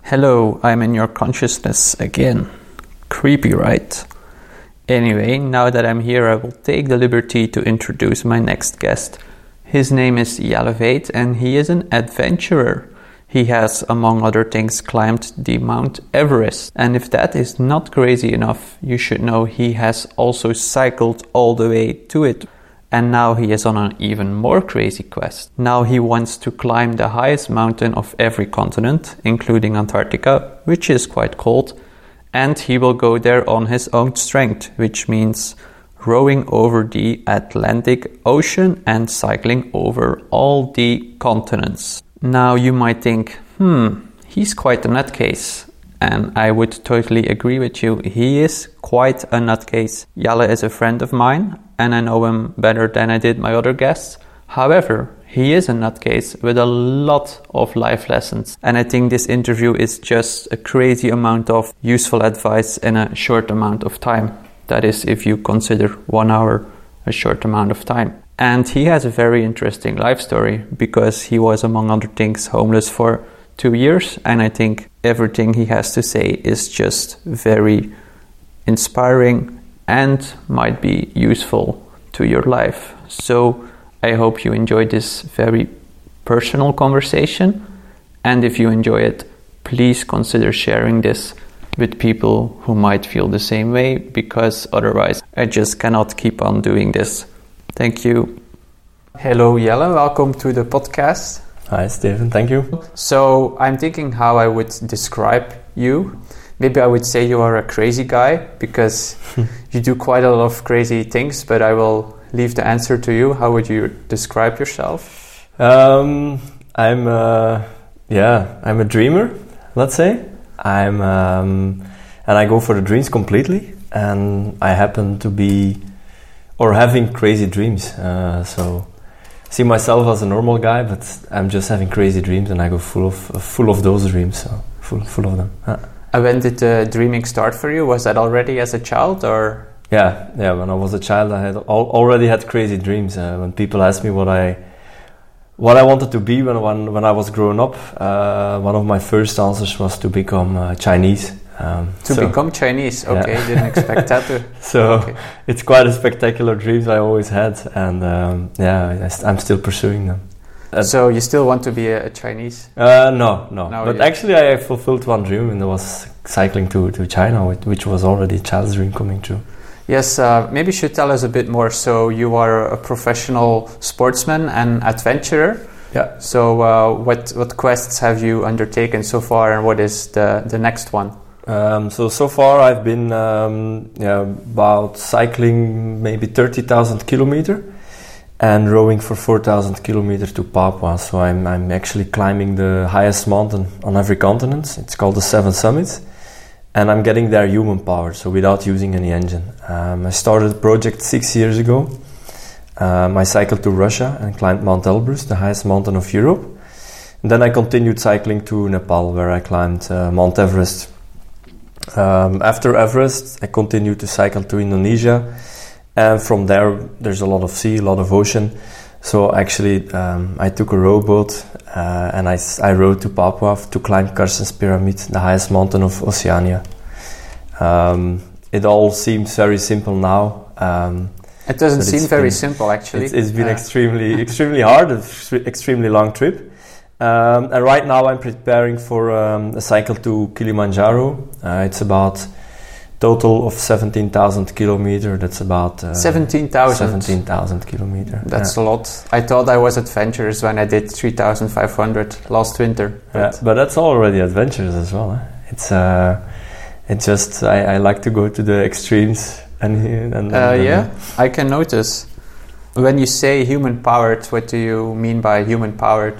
Hello, I'm in your consciousness again. Creepy, right? Anyway, now that I'm here, I will take the liberty to introduce my next guest. His name is Jelle Veet and he is an adventurer. He has, among other things, climbed the Mount Everest. And if that is not crazy enough, you should know he has also cycled all the way to it. And now he is on an even more crazy quest. Now he wants to climb the highest mountain of every continent, including Antarctica, which is quite cold. And he will go there on his own strength, which means rowing over the Atlantic Ocean and cycling over all the continents. Now you might think, he's quite a nutcase. And I would totally agree with you. He is quite a nutcase. Jelle is a friend of mine, and I know him better than I did my other guests. However, he is a nutcase with a lot of life lessons. And I think this interview is just a crazy amount of useful advice in a short amount of time. That is, if you consider 1 hour a short amount of time. And he has a very interesting life story because he was, among other things, homeless for 2 years, and I think everything he has to say is just very inspiring and might be useful to your life. So I hope you enjoyed this very personal conversation, and if you enjoy it, please consider sharing this with people who might feel the same way, because otherwise I just cannot keep on doing this. Thank you. Hello Jelle, welcome to the podcast. Hi, Steven. Thank you. So I'm thinking how I would describe you. Maybe I would say you are a crazy guy because you do quite a lot of crazy things, but I will leave the answer to you. How would you describe yourself? I'm a dreamer, let's say. And I go for the dreams completely, and I happen to be having crazy dreams. So see myself as a normal guy, but I'm just having crazy dreams, and I go full of those dreams, so full of them. And when did dreaming start for you? Was that already as a child, or? Yeah. When I was a child, I had already had crazy dreams. When people asked me what I wanted to be when I was growing up, one of my first answers was to become Chinese. Become Chinese, okay, yeah. Didn't expect that. Okay. It's quite a spectacular dreams I always had, and I'm still pursuing them. So you still want to be a Chinese? No. But actually I fulfilled one dream, and it was cycling to China, which was already a child's dream coming true. Yes, maybe you should tell us a bit more. So you are a professional sportsman and adventurer. Yeah. So what quests have you undertaken so far, and what is the next one? So far I've been about cycling maybe 30,000 kilometers and rowing for 4,000 kilometers to Papua. So I'm actually climbing the highest mountain on every continent. It's called the Seven Summits, and I'm getting there human powered, so without using any engine. I started the project 6 years ago. I cycled to Russia and climbed Mount Elbrus, the highest mountain of Europe. And then I continued cycling to Nepal, where I climbed Mount Everest. After Everest, I continued to cycle to Indonesia, and from there's a lot of sea, a lot of ocean. So actually, I took a rowboat and I rowed to Papua to climb Carstensz Pyramid, the highest mountain of Oceania. It all seems very simple now. It doesn't seem very simple, actually. It's been extremely hard, extremely long trip. And right now I'm preparing for a cycle to Kilimanjaro. It's about total of 17,000 kilometers. That's about 17,000 kilometers. That's a lot. I thought I was adventurous when I did 3,500 last winter. But that's already adventurous as well. It's just I like to go to the extremes and I can notice. When you say human powered, what do you mean by human powered?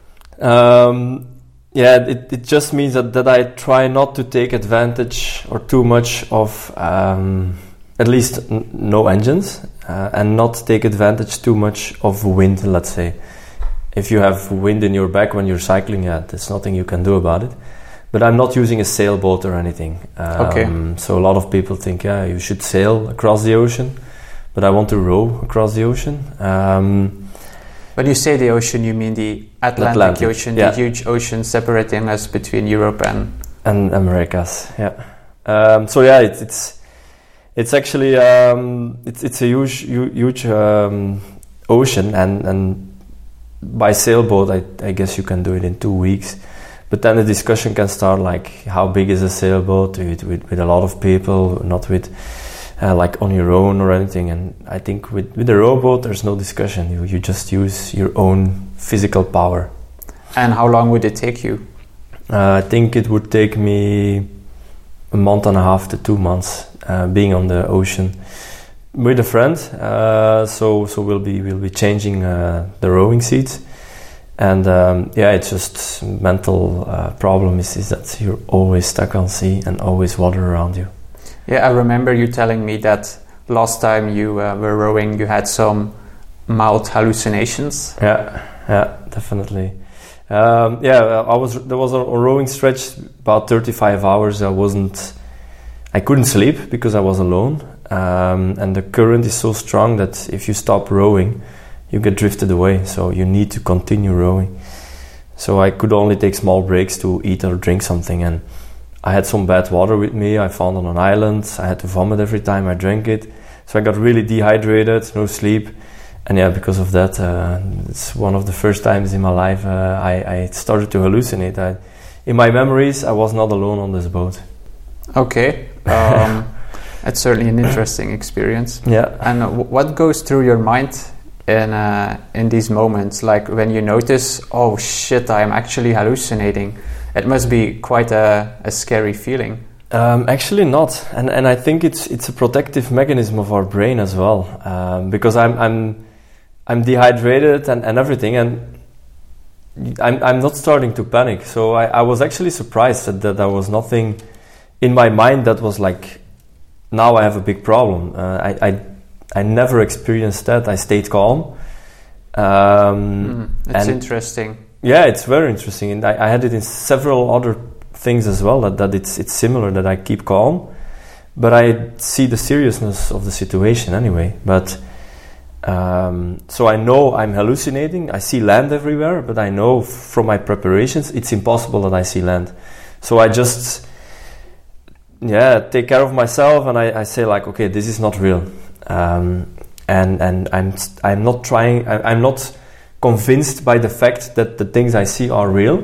It just means that I try not to take advantage or too much of at least no engines and not take advantage too much of wind, let's say. If you have wind in your back when you're cycling, there's nothing you can do about it. But I'm not using a sailboat or anything. So a lot of people think, you should sail across the ocean, but I want to row across the ocean. When you say the ocean, you mean the Atlantic Ocean, yeah. The huge ocean separating us between Europe and Americas. Yeah. So yeah, it's actually it's a huge ocean, and by sailboat, I guess you can do it in 2 weeks. But then the discussion can start, like, how big is a sailboat with a lot of people, not with like on your own or anything. And I think with a rowboat, there's no discussion. You just use your own physical power. And how long would it take you? I think it would take me a month and a half to 2 months being on the ocean with a friend. So we'll be changing the rowing seats. And it's just mental problem is that you're always stuck on sea and always water around you. Yeah, I remember you telling me that last time you were rowing, you had some mild hallucinations. Yeah, definitely. There was a rowing stretch about 35 hours. I couldn't sleep because I was alone, and the current is so strong that if you stop rowing, you get drifted away, so you need to continue rowing. So I could only take small breaks to eat or drink something, and I had some bad water with me. I found on an island. I had to vomit every time I drank it, so I got really dehydrated, no sleep, and because of that, it's one of the first times in my life I started to hallucinate. In my memories, I was not alone on this boat. Okay. It's certainly an interesting experience. Yeah. And what goes through your mind in these moments, like when you notice, oh shit, I'm actually hallucinating? It must be quite a scary feeling. Actually not, and I think it's a protective mechanism of our brain as well, because I'm dehydrated and everything, and I'm not starting to panic. So I was actually surprised that there was nothing in my mind that was like, now I have a big problem. I never experienced that. I stayed calm. It's interesting. Yeah, it's very interesting. And I had it in several other things as well, that it's similar, that I keep calm. But I see the seriousness of the situation anyway. But so I know I'm hallucinating. I see land everywhere, but I know from my preparations it's impossible that I see land. So I just take care of myself, and I say, like, okay, this is not real. And I'm not trying. I'm not convinced by the fact that the things I see are real,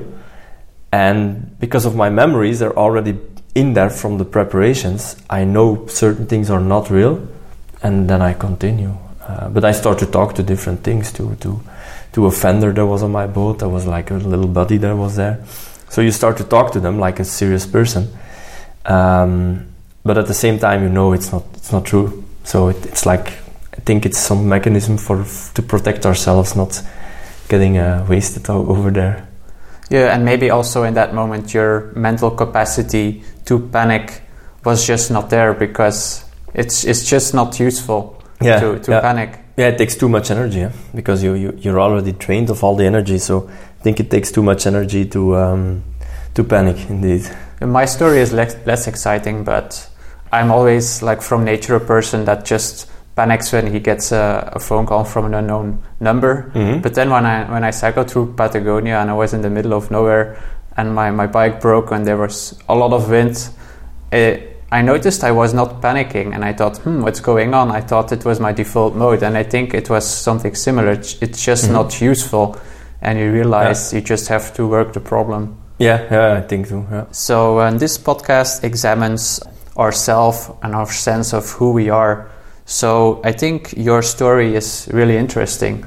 and because of my memories, they're already in there from the preparations. I know certain things are not real, and then I continue. But I start to talk to different things, to a fender that was on my boat. There was like a little buddy that was there. So you start to talk to them like a serious person, but at the same time, it's not true. So it's like, I think it's some mechanism to protect ourselves, not getting wasted over there. Yeah, and maybe also in that moment your mental capacity to panic was just not there, because it's just not useful to panic. Yeah, it takes too much energy, because you're already drained of all the energy. So I think it takes too much energy to panic, indeed. My story is less exciting, but I'm always, like, from nature, a person that just panics when he gets a phone call from an unknown number. Mm-hmm. But then when I cycled through Patagonia and I was in the middle of nowhere and my bike broke and there was a lot of wind, I noticed I was not panicking, and I thought, what's going on? I thought it was my default mode, and I think it was something similar. It's just not useful, and you realize you just have to work the problem. Yeah, I think so. Yeah. So this podcast examines ourselves and our sense of who we are. So I think your story is really interesting.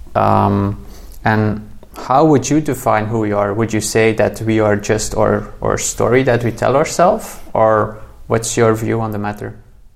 And how would you define who we are? Would you say that we are just our story that we tell ourselves, or what's your view on the matter?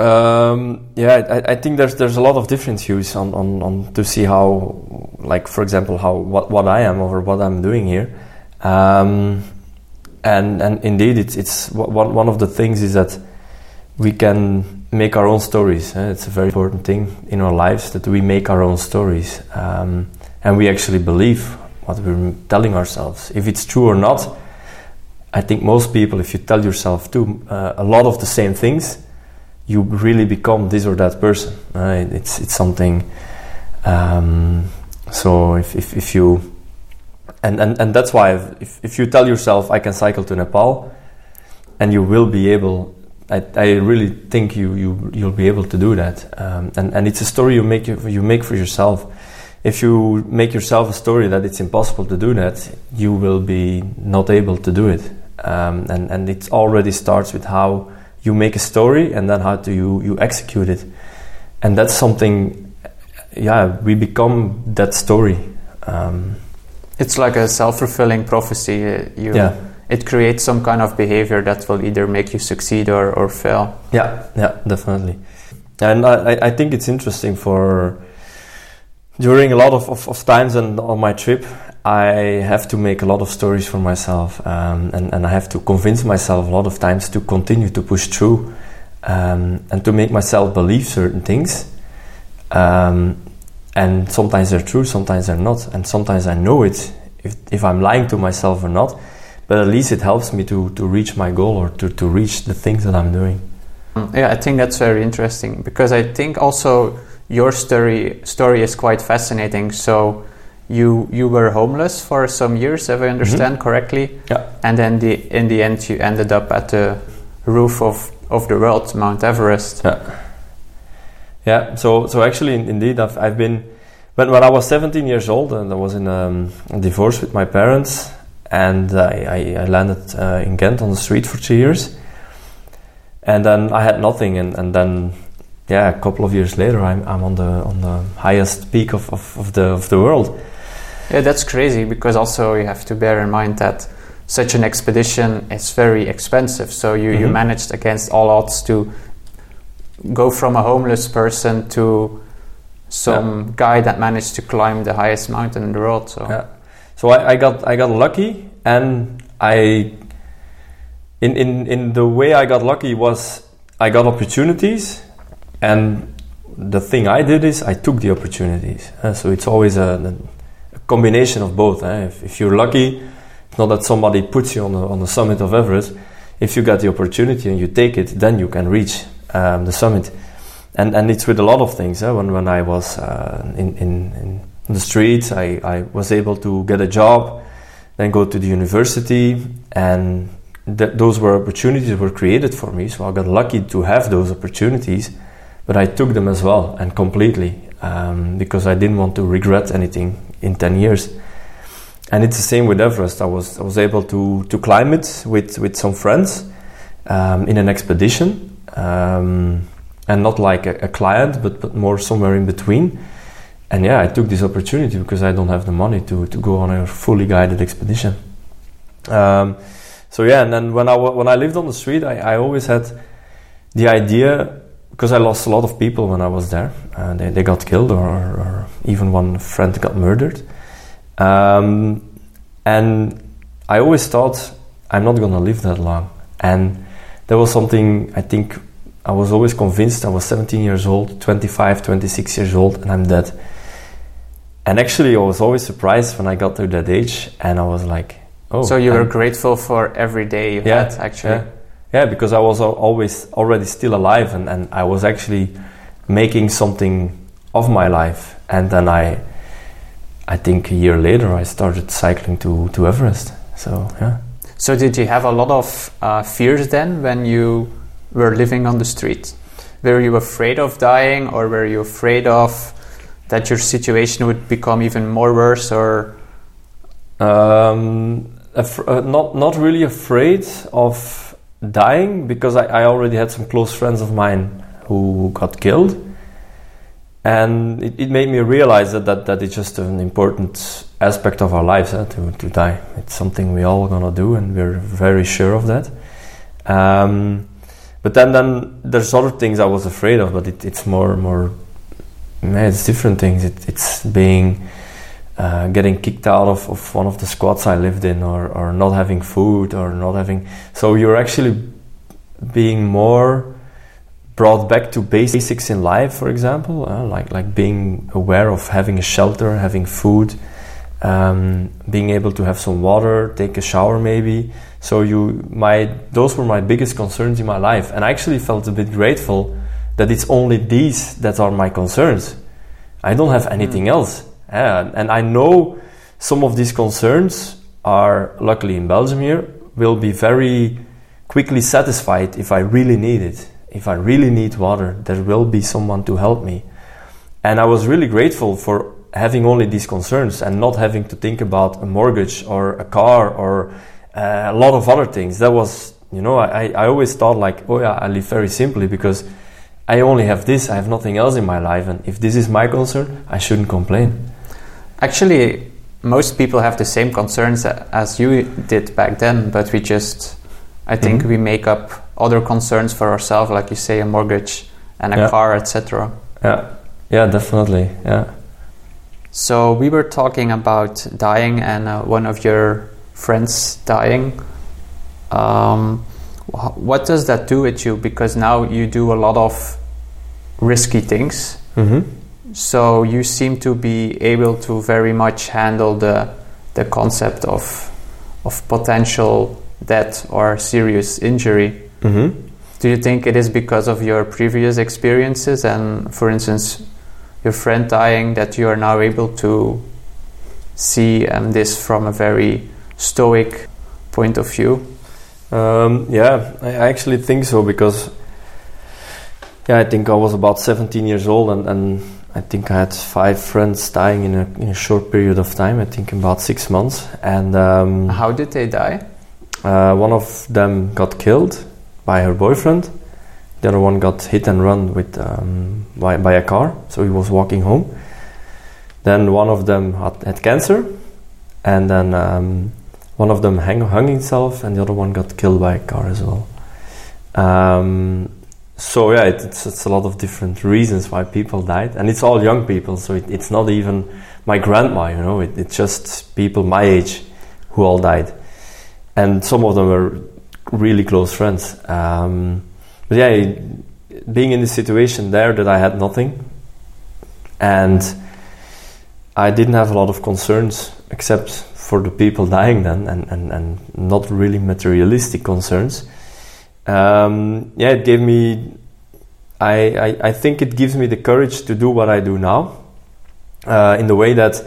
I think there's a lot of different views on to see how, like, for example, what I am or what I'm doing here. And indeed, it's one of the things is that we can make our own stories. It's a very important thing in our lives, that we make our own stories, and we actually believe what we're telling ourselves. If it's true or not, I think most people, if you tell yourself a lot of the same things, you really become this or that person. It's something So if you and that's why if you tell yourself I can cycle to Nepal, and you will be able, I really think you'll be able to do that. And it's a story you make for yourself. If you make yourself a story that it's impossible to do that, you will be not able to do it. And it already starts with how you make a story, and then how do you execute it. And that's something, we become that story. It's like a self-fulfilling prophecy. It creates some kind of behavior that will either make you succeed or fail. Yeah, definitely. And I think it's interesting during a lot of times and on my trip, I have to make a lot of stories for myself, and I have to convince myself a lot of times to continue to push through, and to make myself believe certain things. And sometimes they're true, sometimes they're not, and sometimes I know it if I'm lying to myself or not. But at least it helps me to reach my goal, or to reach the things that I'm doing. Yeah, I think that's very interesting, because I think also your story is quite fascinating. So you were homeless for some years, if I understand correctly. Yeah. And then in the end you ended up at the roof of the world, Mount Everest. Yeah. So actually, indeed, I've been when I was 17 years old, and I was in a divorce with my parents, and I landed in Ghent on the street for 2 years, and then I had nothing, and then a couple of years later, I'm on the highest peak of the world. Yeah, that's crazy, because also you have to bear in mind that such an expedition is very expensive. So you managed against all odds to go from a homeless person to some guy that managed to climb the highest mountain in the world. So I got lucky, and in the way I got lucky was I got opportunities, and the thing I did is I took the opportunities. So it's always a combination of both. If you're lucky, it's not that somebody puts you on the summit of Everest. If you get the opportunity and you take it, then you can reach the summit. And it's with a lot of things. When I was in the streets, I was able to get a job, then go to the university, and those were opportunities that were created for me. So I got lucky to have those opportunities, but I took them as well, and completely, because I didn't want to regret anything in 10 years. And it's the same with Everest. I was able to climb it with some friends in an expedition. And not like a client, but more somewhere in between. And I took this opportunity because I don't have the money to go on a fully guided expedition. And then when I lived on the street, I always had the idea, because I lost a lot of people when I was there. They got killed, or even one friend got murdered. And I always thought, I'm not going to live that long. And there was something, I think, I was always convinced. I was 17 years old, 25, 26 years old, and I'm dead. And actually, I was always surprised when I got to that age, and I was like, oh. So you were grateful for every day you had, actually? Yeah, because I was always already still alive, and I was actually making something of my life. And then I think a year later, I started cycling to Everest. So, yeah. So did you have a lot of fears then when you were living on the street? Were you afraid of dying, or were you afraid of that your situation would become even more worse, or? Not really afraid of dying, because I already had some close friends of mine who got killed, and it made me realize that it's just an important aspect of our lives, to die. It's something we all gonna do, and we're very sure of that. But then there's other things I was afraid of, but it's more. It's different things. It's being getting kicked out of one of the squats I lived in, or not having food, or not having. So you're actually being more brought back to basics in life. For example, like being aware of having a shelter, having food, being able to have some water, take a shower maybe. So those were my biggest concerns in my life, and I actually felt a bit grateful that it's only these that are my concerns. I don't have anything else. And I know some of these concerns are, luckily in Belgium here, will be very quickly satisfied if I really need it. If I really need water, there will be someone to help me. And I was really grateful for having only these concerns and not having to think about a mortgage or a car or a lot of other things. That was, I always thought like, oh yeah, I live very simply because I only have this, I have nothing else in my life. And if this is my concern, I shouldn't complain. Actually, most people have the same concerns as you did back then, but I think we make up other concerns for ourselves, like you say, a mortgage and a car, etc. Yeah, definitely. Yeah. So we were talking about dying and one of your friends dying. What does that do with you? Because now you do a lot of risky things. Mm-hmm. So you seem to be able to very much handle the concept of potential death or serious injury. Mm-hmm. Do you think it is because of your previous experiences and, for instance, your friend dying, that you are now able to see this from a very stoic point of view? I actually think so, because I think I was about 17 years old and I think I had 5 friends dying in a short period of time, I think about 6 months. And how did they die? One of them got killed by her boyfriend. The other one got hit and run by a car, so he was walking home. Then one of them had cancer, and then one of them hung himself, and the other one got killed by a car as well. It's a lot of different reasons why people died, and it's all young people, so it's not even my grandma, it's just people my age who all died. And some of them were really close friends. Being in the situation there that I had nothing, and I didn't have a lot of concerns except for the people dying then, and not really materialistic concerns. It gave me, I think it gives me the courage to do what I do now, in the way that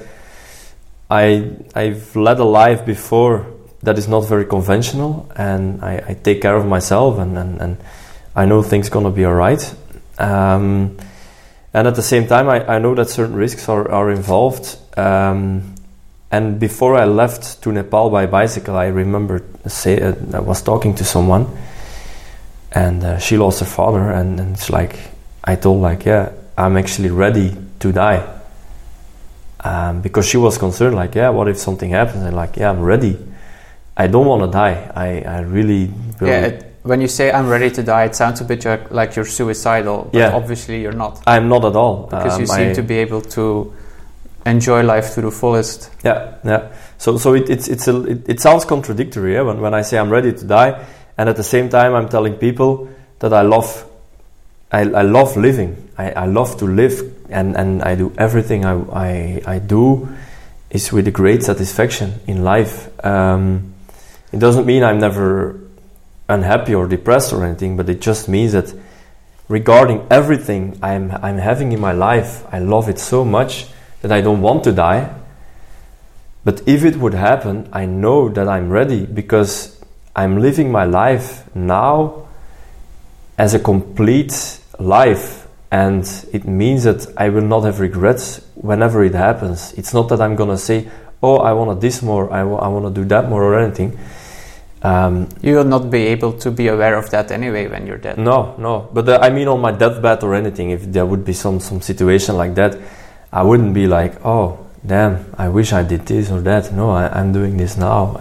I've led a life before that is not very conventional, and I take care of myself, and I know things gonna be alright. And at the same time, I know that certain risks are involved. And before I left to Nepal by bicycle, I remember I was talking to someone, and she lost her father, and it's like I told I'm actually ready to die, because she was concerned what if something happens, and I'm ready. I don't want to die. I really will. When you say I'm ready to die, it sounds a bit like you're suicidal, but obviously you're not. I'm not at all, because you seem to be able to enjoy life to the fullest. So it sounds contradictory, when I say I'm ready to die, and at the same time I'm telling people that I love living. I love to live, and I do everything I do is with a great satisfaction in life. It doesn't mean I'm never unhappy or depressed or anything, but it just means that regarding everything I'm having in my life, I love it so much that I don't want to die. But if it would happen, I know that I'm ready, because I'm living my life now as a complete life, and it means that I will not have regrets whenever it happens. It's not that I'm gonna say, oh, I want this more, I want to do that more or anything. You will not be able to be aware of that anyway when you're dead. No. But I mean, on my deathbed or anything, if there would be some situation like that, I wouldn't be like, oh, damn, I wish I did this or that. No, I'm doing this now,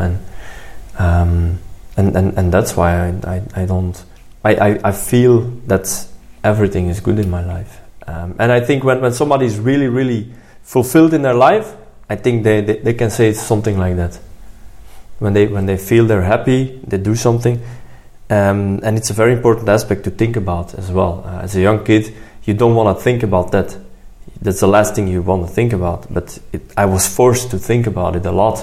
and that's why I don't. I feel that everything is good in my life, and I think when somebody is really, really fulfilled in their life, I think they can say something like that. When they feel they're happy, they do something, and it's a very important aspect to think about as well. As a young kid, you don't want to think about that. That's the last thing you want to think about. But I was forced to think about it a lot,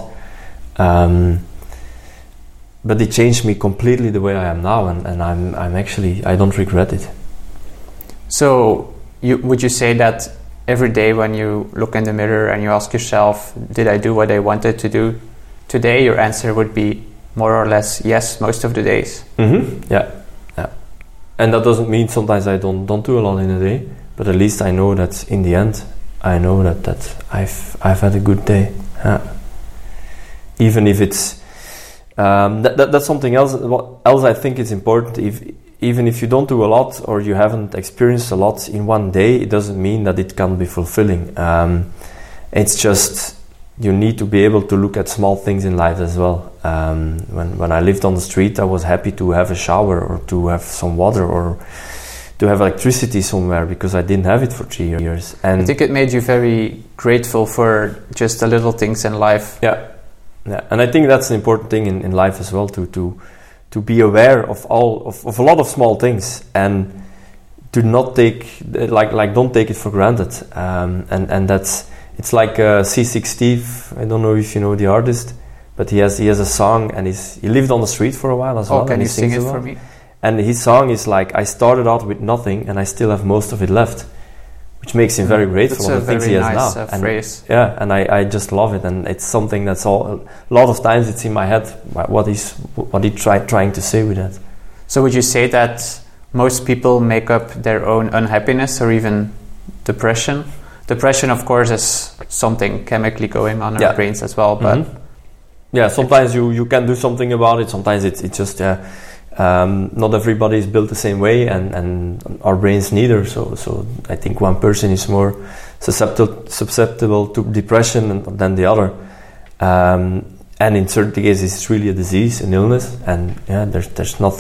but it changed me completely the way I am now, and I'm actually, I don't regret it. So would you say that every day when you look in the mirror and you ask yourself, did I do what I wanted to do today? Your answer would be more or less yes, most of the days. Yeah. And that doesn't mean sometimes I don't do a lot in a day, but at least I know that in the end, I know that I've had a good day. Yeah. Even if it's that's something else. What else I think is important. Even if you don't do a lot or you haven't experienced a lot in one day, it doesn't mean that it can be fulfilling. It's just you need to be able to look at small things in life as well. When I lived on the street, I was happy to have a shower or to have some water or to have electricity somewhere because I didn't have it for 3 years. And I think it made you very grateful for just the little things in life. Yeah, and I think that's an important thing in life as well, to be aware of a lot of small things and to not take don't take it for granted. And it's like C6 Steve. I don't know if you know the artist, but he has a song and he lived on the street for a while as well. Oh, can you sing it for me? And his song is like, I started out with nothing and I still have most of it left, which makes him very grateful for the things he has nice, now. Phrase. Yeah, and I just love it, and it's something that's a lot of times it's in my head what he trying to say with that. So would you say that most people make up their own unhappiness or even depression? Depression, of course, is something chemically going on in our brains as well, but sometimes you can do something about it. Sometimes it's just not everybody is built the same way, and our brains neither. So I think one person is more susceptible to depression than the other, and in certain cases it's really a disease, an illness, and there's not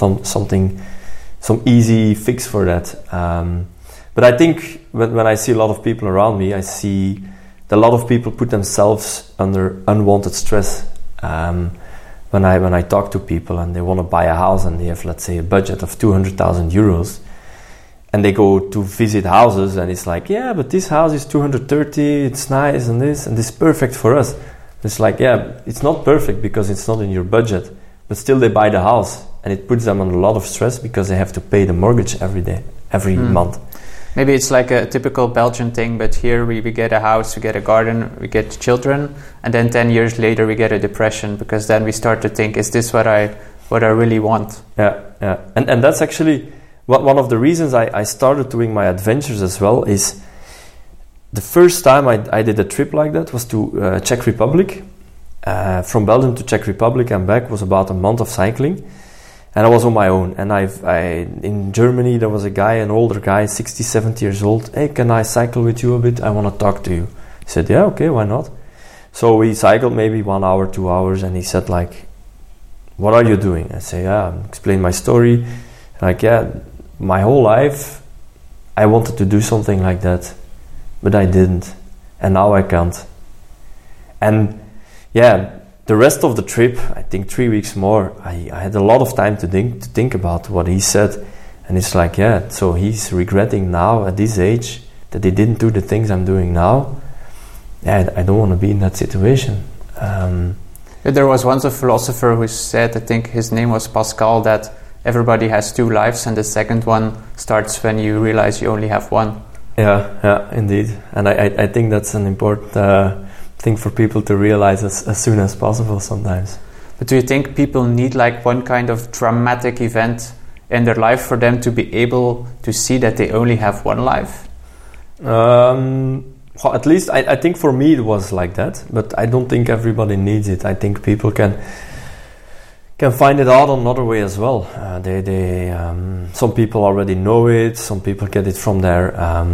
some easy fix for that. But I think when I see a lot of people around me, I see that a lot of people put themselves under unwanted stress. When I talk to people and they want to buy a house and they have, let's say, a budget of 200,000 euros, and they go to visit houses and it's like, yeah, but this house is 230, it's nice and this is perfect for us. It's like, yeah, it's not perfect because it's not in your budget, but still they buy the house and it puts them under a lot of stress because they have to pay the mortgage every month. Maybe it's like a typical Belgian thing, but here we get a house, we get a garden, we get children, and then 10 years later we get a depression because then we start to think, is this what I really want? Yeah. And that's actually one of the reasons I started doing my adventures as well. Is the first time I did a trip like that was to Czech Republic. From Belgium to Czech Republic and back was about a month of cycling. And I was on my own, and in Germany there was a guy, an older guy, 60, 70 years old. Hey, can I cycle with you a bit? I want to talk to you. He said, yeah, okay, why not? So we cycled maybe 1 hour, 2 hours, and he said like, what are you doing? I say, explain my story. Like, my whole life I wanted to do something like that, but I didn't, and now I can't. And the rest of the trip, I think 3 weeks more, I had a lot of time to think about what he said. And it's like, so he's regretting now at this age that he didn't do the things I'm doing now. I don't want to be in that situation. There was once a philosopher who said, I think his name was Pascal, that everybody has 2 lives and the second one starts when you realize you only have one. Yeah, indeed. And I think that's an important thing for people to realize as soon as possible sometimes. But do you think people need like one kind of dramatic event in their life for them to be able to see that they only have one life? At least I think for me it was like that, but I don't think everybody needs it. I think people can find it out another way as well. Some people already know it. Some people get it from their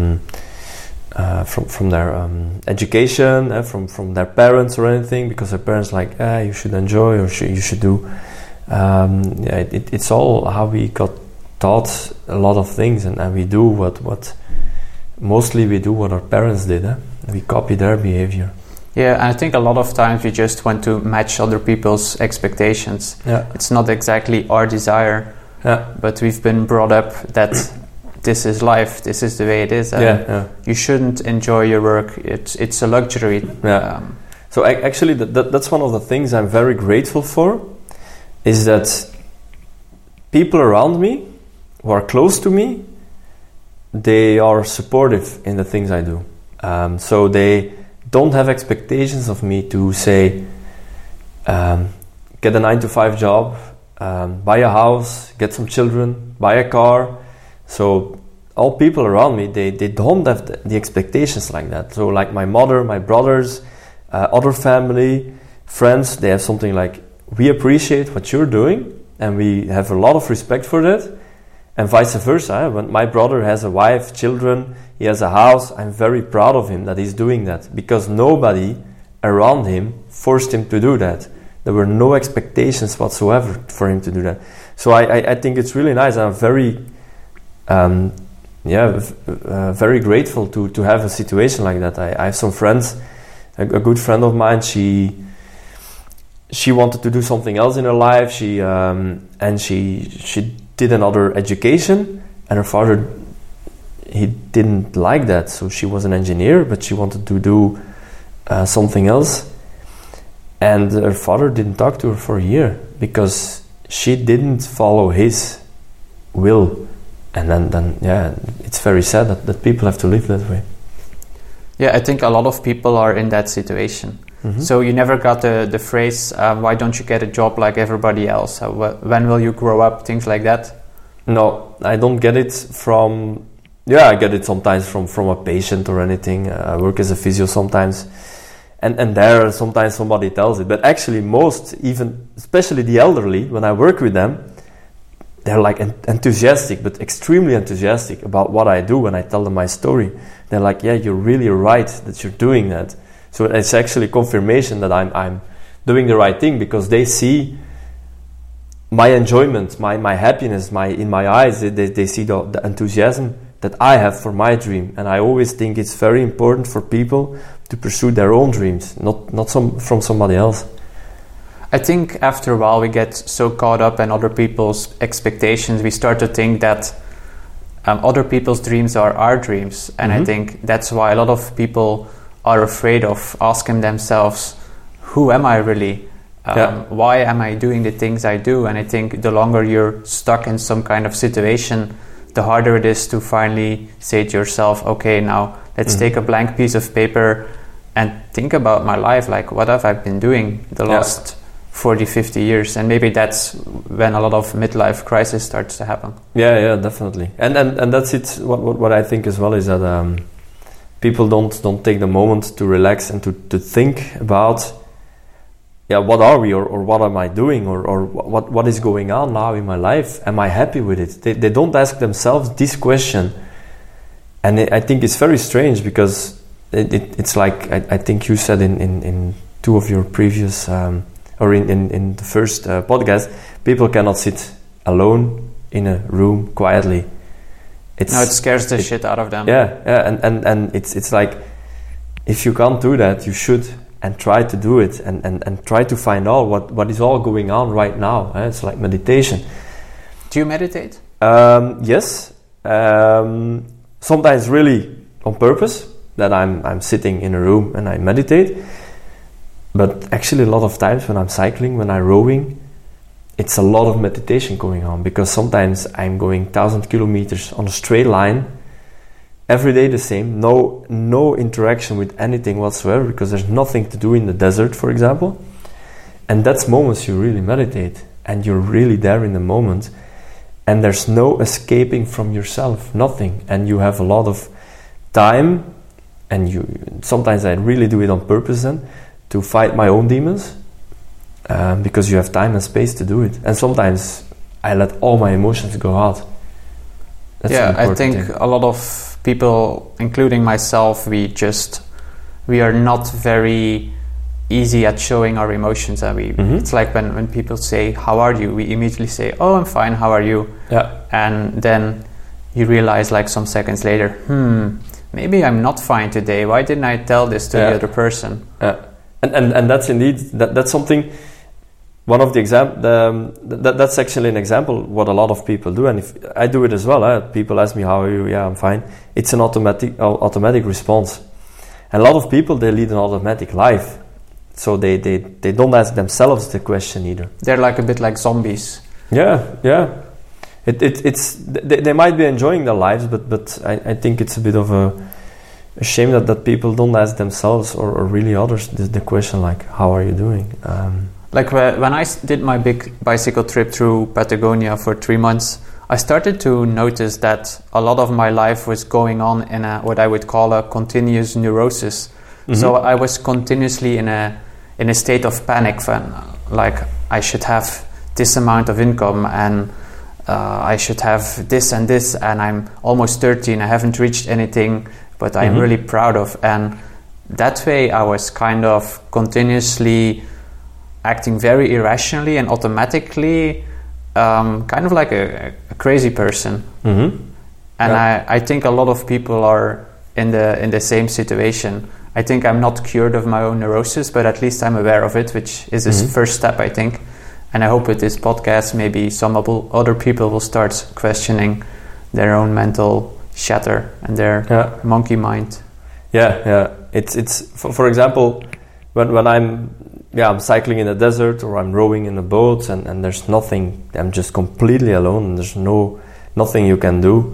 education, from their parents or anything, because their parents like, you should enjoy or you should do. It's all how we got taught a lot of things, and we do what mostly we do what our parents did. We copy their behavior. Yeah, and I think a lot of times we just want to match other people's expectations. Yeah. It's not exactly our desire, but we've been brought up that this is life, this is the way it is. You shouldn't enjoy your work. It's a luxury. So actually, that's one of the things I'm very grateful for, is that people around me who are close to me, they are supportive in the things I do. So they don't have expectations of me to say, get a 9-to-5 job, buy a house, get some children, buy a car. So all people around me, they don't have the expectations like that. So like my mother, my brothers, other family, friends, they have something like, we appreciate what you're doing and we have a lot of respect for that. And vice versa. When my brother has a wife, children, he has a house, I'm very proud of him that he's doing that, because nobody around him forced him to do that. There were no expectations whatsoever for him to do that. So I think it's really nice. I'm very very grateful to have a situation like that. I have some friends, a good friend of mine, she wanted to do something else in her life. She did another education, and her father, he didn't like that. So she was an engineer, but she wanted to do something else. And her father didn't talk to her for a year because she didn't follow his will. And then it's very sad that people have to live that way. Yeah, I think a lot of people are in that situation. Mm-hmm. So you never got the phrase, why don't you get a job like everybody else? When will you grow up? Things like that? No, I don't get it from... Yeah, I get it sometimes from a patient or anything. I work as a physio sometimes. And there sometimes somebody tells it. But actually most, even especially the elderly, when I work with them, they're like enthusiastic, but extremely enthusiastic about what I do when I tell them my story. They're like, yeah, you're really right that you're doing that. So it's actually confirmation that I'm doing the right thing, because they see my enjoyment, my happiness, in my eyes. They see the enthusiasm that I have for my dream. And I always think it's very important for people to pursue their own dreams, not from somebody else. I think after a while we get so caught up in other people's expectations, we start to think that other people's dreams are our dreams. And I think that's why a lot of people are afraid of asking themselves, who am I really? Why am I doing the things I do? And I think the longer you're stuck in some kind of situation, the harder it is to finally say to yourself, okay, now let's take a blank piece of paper and think about my life. Like, what have I been doing the last 40, 50 years? And maybe that's when a lot of midlife crisis starts to happen. Yeah, definitely. And that's it. What I think as well is that people don't take the moment to relax and to think about, what are we, or what am I doing, or what is going on now in my life? Am I happy with it? They don't ask themselves this question. And I think it's very strange, because it's like, I think you said in two of your previous or in the first podcast, people cannot sit alone in a room quietly. It scares the shit out of them. And it's like, if you can't do that, you should, and try to do it, and try to find out what is all going on right now. It's like meditation. Do you meditate? Yes. Sometimes really on purpose, that I'm sitting in a room and I meditate. But actually a lot of times when I'm cycling, when I'm rowing, it's a lot of meditation going on, because sometimes I'm going 1,000 kilometers on a straight line, every day the same, no interaction with anything whatsoever, because there's nothing to do in the desert, for example. And that's moments you really meditate, and you're really there in the moment, and there's no escaping from yourself, nothing. And you have a lot of time, and sometimes I really do it on purpose then, to fight my own demons, because you have time and space to do it. And sometimes I let all my emotions go out. That's I think a lot of people, including myself, we are not very easy at showing our emotions. And it's like when people say, how are you? We immediately say, oh, I'm fine, how are you? And then you realize, like some seconds later, maybe I'm not fine today. Why didn't I tell this to the other person? And that's indeed, that's something, one of the that's actually an example what a lot of people do. And if I do it as well, people ask me, how are you? Yeah, I'm fine. It's an automatic response. And a lot of people, they lead an automatic life. So they don't ask themselves the question either. They're like a bit like zombies. Yeah. They might be enjoying their lives, but I think it's a bit of a shame that people don't ask themselves or really others the question like, how are you doing? Like when I did my big bicycle trip through Patagonia for 3 months, I started to notice that a lot of my life was going on in what I would call a continuous neurosis. Mm-hmm. So I was continuously in a state of panic, like I should have this amount of income and I should have this and this, and I'm almost 30 and I haven't reached anything, but I'm really proud of. And that way I was kind of continuously acting very irrationally and automatically, kind of like a crazy person. Mm-hmm. And I think a lot of people are in the same situation. I think I'm not cured of my own neurosis, but at least I'm aware of it, which is the first step, I think. And I hope with this podcast, maybe some other people will start questioning their own mental shatter and their monkey mind. Yeah. It's for example, when I'm cycling in the desert or I'm rowing in a boat and there's nothing, I'm just completely alone and there's nothing you can do.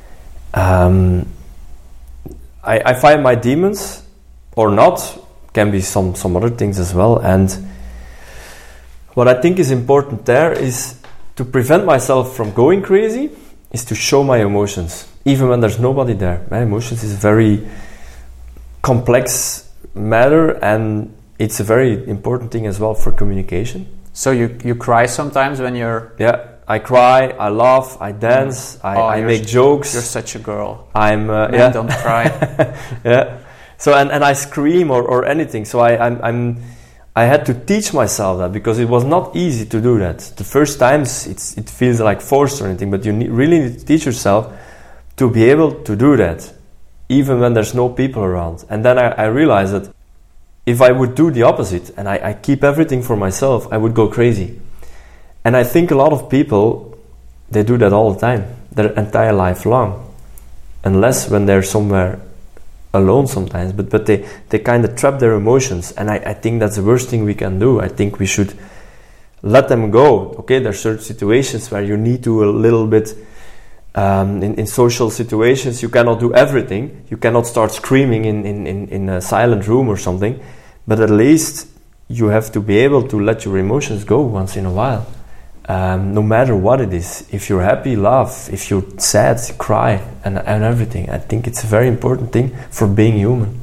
I find my demons, or not, can be some other things as well. And what I think is important there is to prevent myself from going crazy is to show my emotions, even when there's nobody there. My emotions is a very complex matter, and it's a very important thing as well for communication. So you cry sometimes when you're... Yeah, I cry, I laugh, I dance, I make jokes. You're such a girl. I'm... Men don't cry. Yeah. So and I scream or anything. So I had to teach myself that, because it was not easy to do that. The first times it feels like forced or anything, but you really need to teach yourself to be able to do that, even when there's no people around. And then I realized that if I would do the opposite and I keep everything for myself, I would go crazy. And I think a lot of people, they do that all the time, their entire life long, unless when they're somewhere alone sometimes, but they kind of trap their emotions, and I think that's the worst thing we can do. I think we should let them go. Okay, there are certain situations where you need to a little bit, in social situations, you cannot do everything. You cannot start screaming in a silent room or something, but at least you have to be able to let your emotions go once in a while. No matter what it is. If you're happy, laugh. If you're sad, cry, and everything. I think it's a very important thing for being human.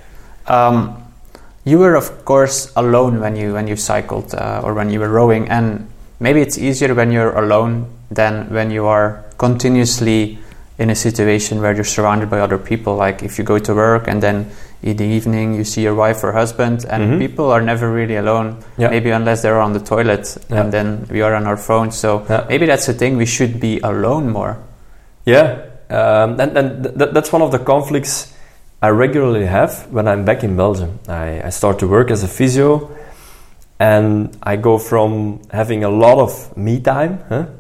You were, of course, alone when you cycled or when you were rowing, and maybe it's easier when you're alone than when you are continuously in a situation where you're surrounded by other people. Like if you go to work and then in the evening you see your wife or husband, and people are never really alone, maybe unless they're on the toilet, and then we are on our phone. So maybe that's the thing, we should be alone more. And that's one of the conflicts I regularly have when I'm back in Belgium. I start to work as a physio, and I go from having a lot of me time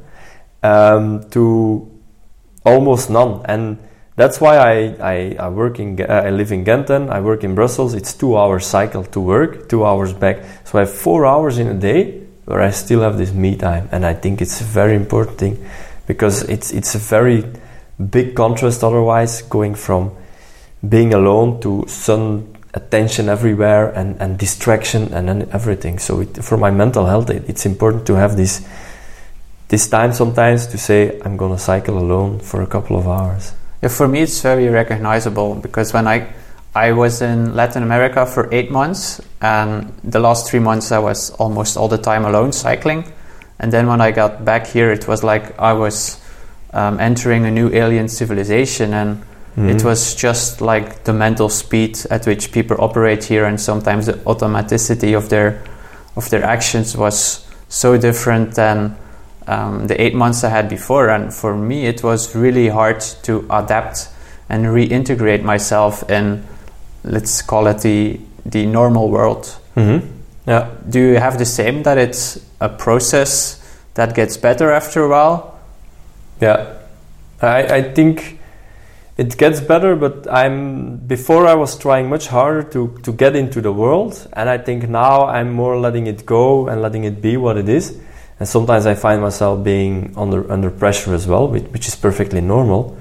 to almost none. And that's why I live in Genten, I work in Brussels. It's 2 hours cycle to work, 2 hours back. So I have 4 hours in a day where I still have this me time. And I think it's a very important thing, because it's a very big contrast otherwise, going from being alone to sudden attention everywhere and distraction and then everything. So for my mental health, it's important to have this time sometimes to say, I'm gonna cycle alone for a couple of hours. Yeah, for me it's very recognizable, because when I was in Latin America for 8 months, and the last 3 months I was almost all the time alone cycling, and then when I got back here it was like I was entering a new alien civilization, and it was just like the mental speed at which people operate here, and sometimes the automaticity of their actions was so different than the 8 months I had before. And for me it was really hard to adapt and reintegrate myself in, let's call it the normal world. Yeah. Do you have the same, that it's a process that gets better after a while? Yeah, I think it gets better, but before I was trying much harder to get into the world, and I think now I'm more letting it go and letting it be what it is. And sometimes I find myself being under pressure as well, which is perfectly normal.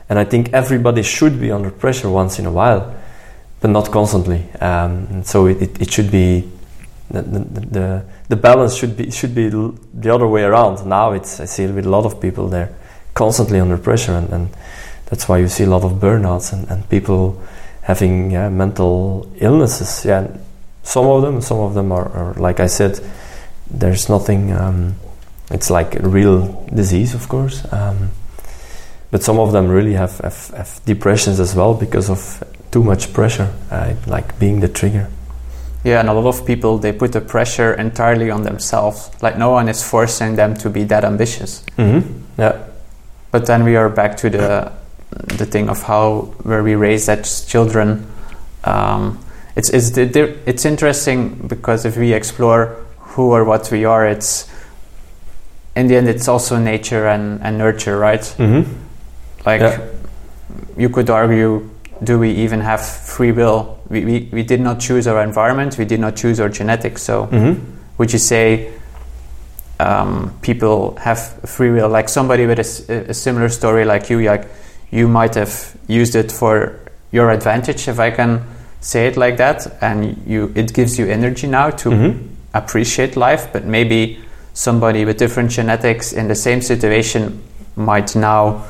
And I think everybody should be under pressure once in a while, but not constantly. And so it should be the balance should be the other way around. Now I see it with a lot of people, they're constantly under pressure, and that's why you see a lot of burnouts and people having mental illnesses. Yeah, some of them are like I said, there's nothing. It's like a real disease, of course, but some of them really have depressions as well because of too much pressure, like being the trigger. Yeah, and a lot of people, they put the pressure entirely on themselves. Like no one is forcing them to be that ambitious. Mm-hmm. Yeah. But then we are back to the thing of where we raise as children. It's interesting because if we explore who or what we are, it's in the end it's also nature and nurture, right? Mm-hmm. Like you could argue, do we even have free will? We did not choose our environment, we did not choose our genetics. So would you say people have free will? Like somebody with a similar story like you might have used it for your advantage, if I can say it like that, and it gives you energy now to appreciate life, but maybe somebody with different genetics in the same situation might now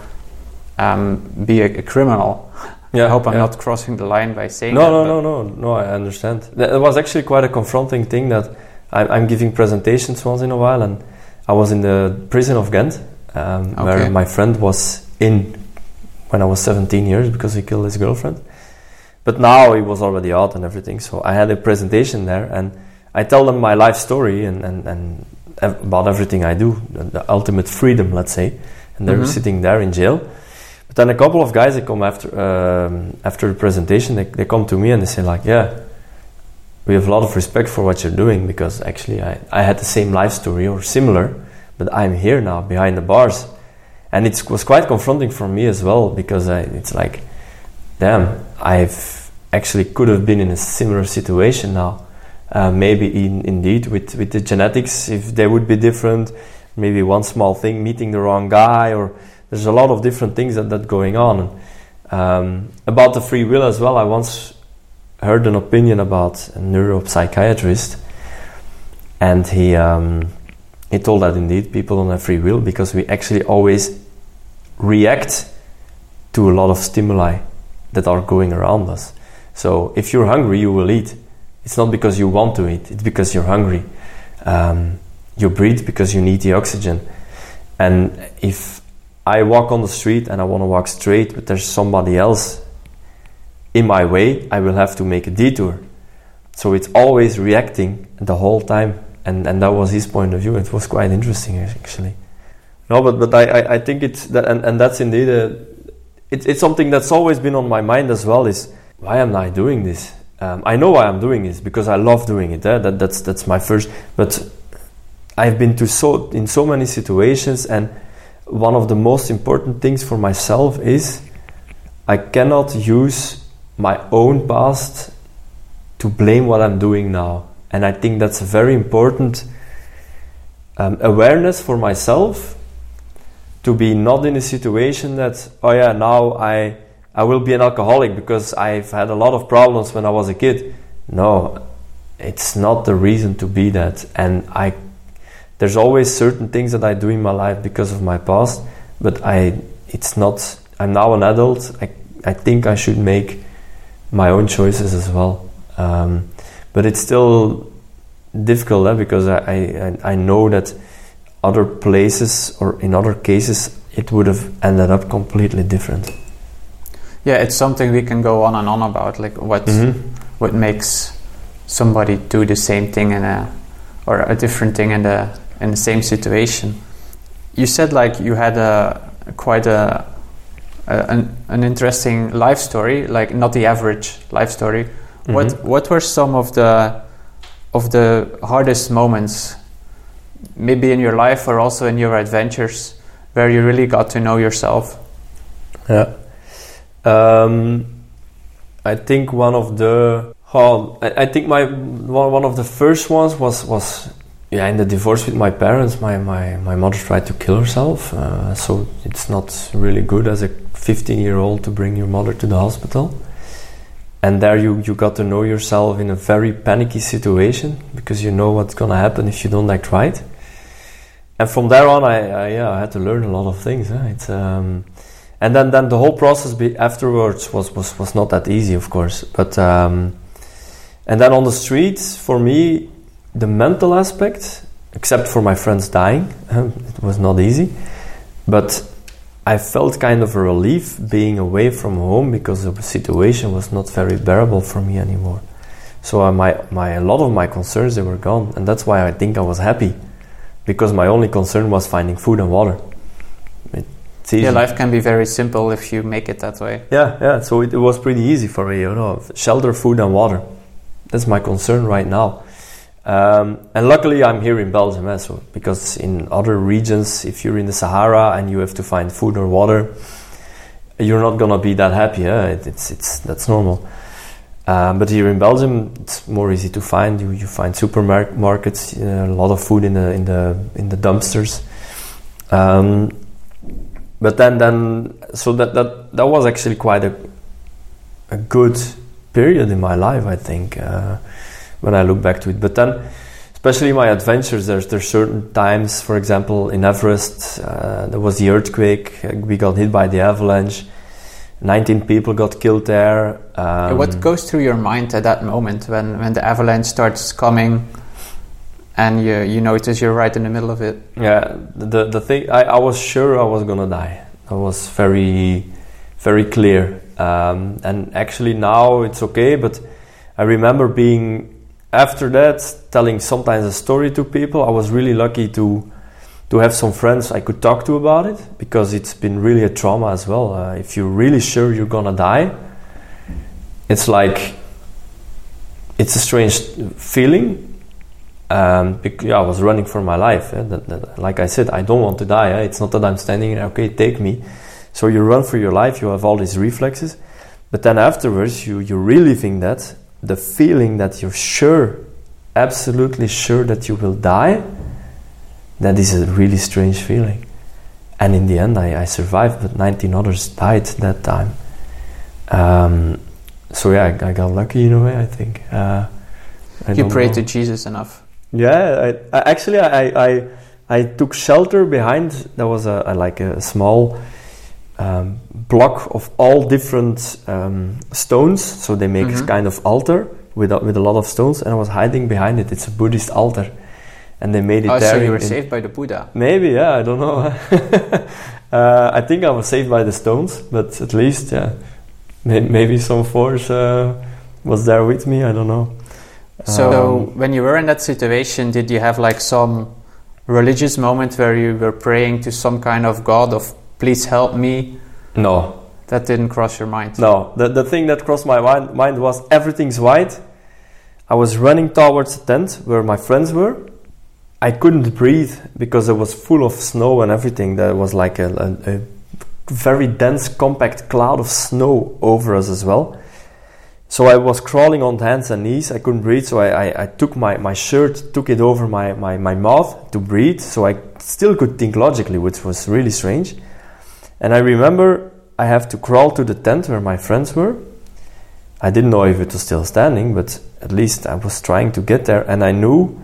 be a criminal. I hope I'm not crossing the line by saying that. No, I understand. It was actually quite a confronting thing that I'm giving presentations once in a while, and I was in the prison of Ghent, where my friend was in when I was 17 years because he killed his girlfriend. But now he was already out and everything, so I had a presentation there, and I tell them my life story and about everything I do, the ultimate freedom, let's say, and they're sitting there in jail. But then a couple of guys, they come after the presentation, they come to me and they say like, we have a lot of respect for what you're doing, because actually I had the same life story or similar, but I'm here now behind the bars. And it was quite confronting for me as well, because it's like, damn, I've actually could have been in a similar situation now. Maybe indeed with the genetics, if they would be different, maybe one small thing, meeting the wrong guy, or there's a lot of different things that going on. About the free will as well, I once heard an opinion about a neuropsychiatrist, and he told that indeed people don't have free will because we actually always react to a lot of stimuli that are going around us. So if you're hungry, you will eat. It's not because you want to eat, it's because you're hungry. You breathe because you need the oxygen. And if I walk on the street and I want to walk straight, but there's somebody else in my way, I will have to make a detour. So it's always reacting the whole time, and that was his point of view. It was quite interesting, actually. No, but I think it's that, and that's indeed it's something that's always been on my mind as well. Is why am I doing this? I know why I'm doing this, because I love doing it. That's my first. But I've been in so many situations, and one of the most important things for myself is I cannot use my own past to blame what I'm doing now. And I think that's a very important awareness for myself, to be not in a situation that, now I will be an alcoholic because I've had a lot of problems when I was a kid. No, it's not the reason to be that. And there's always certain things that I do in my life because of my past, but I'm now an adult. I think I should make my own choices as well. But it's still difficult because I know that other places or in other cases it would have ended up completely different. Yeah, it's something we can go on and on about, like what makes somebody do the same thing or a different thing in the same situation. You said like you had quite an interesting life story, like not the average life story. What were some of the hardest moments, maybe in your life or also in your adventures, where you really got to know yourself? Yeah. I think one of the first ones was in the divorce with my parents. My mother tried to kill herself, so it's not really good as a 15-year-old to bring your mother to the hospital. And there you got to know yourself in a very panicky situation, because you know what's going to happen if you don't act right. And from there on, I had to learn a lot of things. And then the whole process afterwards was not that easy, of course. But and then on the streets, for me, the mental aspect, except for my friends dying, it was not easy. But I felt kind of a relief being away from home, because the situation was not very bearable for me anymore. So a lot of my concerns, they were gone, and that's why I think I was happy, because my only concern was finding food and water. It's easy. Yeah, life can be very simple if you make it that way. Yeah. So it was pretty easy for me, shelter, food, and water. That's my concern right now. And luckily I'm here in Belgium, because in other regions, if you're in the Sahara and you have to find food or water, you're not gonna be that happy. That's normal. But here in Belgium, it's more easy to find. You find supermarkets, a lot of food in the dumpsters. But then so that was actually quite a good period in my life, I think. When I look back to it. But then, especially my adventures, there's certain times, for example, in Everest, there was the earthquake, we got hit by the avalanche, 19 people got killed there. What goes through your mind at that moment when the avalanche starts coming and you notice you're right in the middle of it? Yeah, the thing, I was sure I was gonna die. That was very, very clear. And actually now it's okay, but I remember after that, telling sometimes a story to people. I was really lucky to have some friends I could talk to about it, because it's been really a trauma as well. If you're really sure you're gonna die, it's like, it's a strange feeling. I was running for my life. Like I said, I don't want to die. It's not that I'm standing there, okay, take me. So you run for your life, you have all these reflexes. But then afterwards, you're reliving that. The feeling that you're sure, absolutely sure that you will die, that is a really strange feeling. And in the end, I survived, but 19 others died that time. So I got lucky in a way, I think. You prayed to Jesus enough? Yeah, I took shelter behind. There was a small block of all different stones, so they make a kind of altar with a lot of stones, and I was hiding behind it. It's a Buddhist altar, and they made it there. So you were saved by the Buddha? Maybe, yeah, I don't know. I think I was saved by the stones, but at least, yeah, maybe some force was there with me. I don't know. So when you were in that situation, did you have like some religious moment where you were praying to some kind of God of please help me? No. That didn't cross your mind? No. The thing that crossed my mind was everything's white. I was running towards the tent where my friends were. I couldn't breathe because it was full of snow and everything. There was like a very dense, compact cloud of snow over us as well. So I was crawling on hands and knees. I couldn't breathe, so I took my shirt, took it over my mouth to breathe, so I still could think logically, which was really strange. And I remember I have to crawl to the tent where my friends were. I didn't know if it was still standing, but at least I was trying to get there. And I knew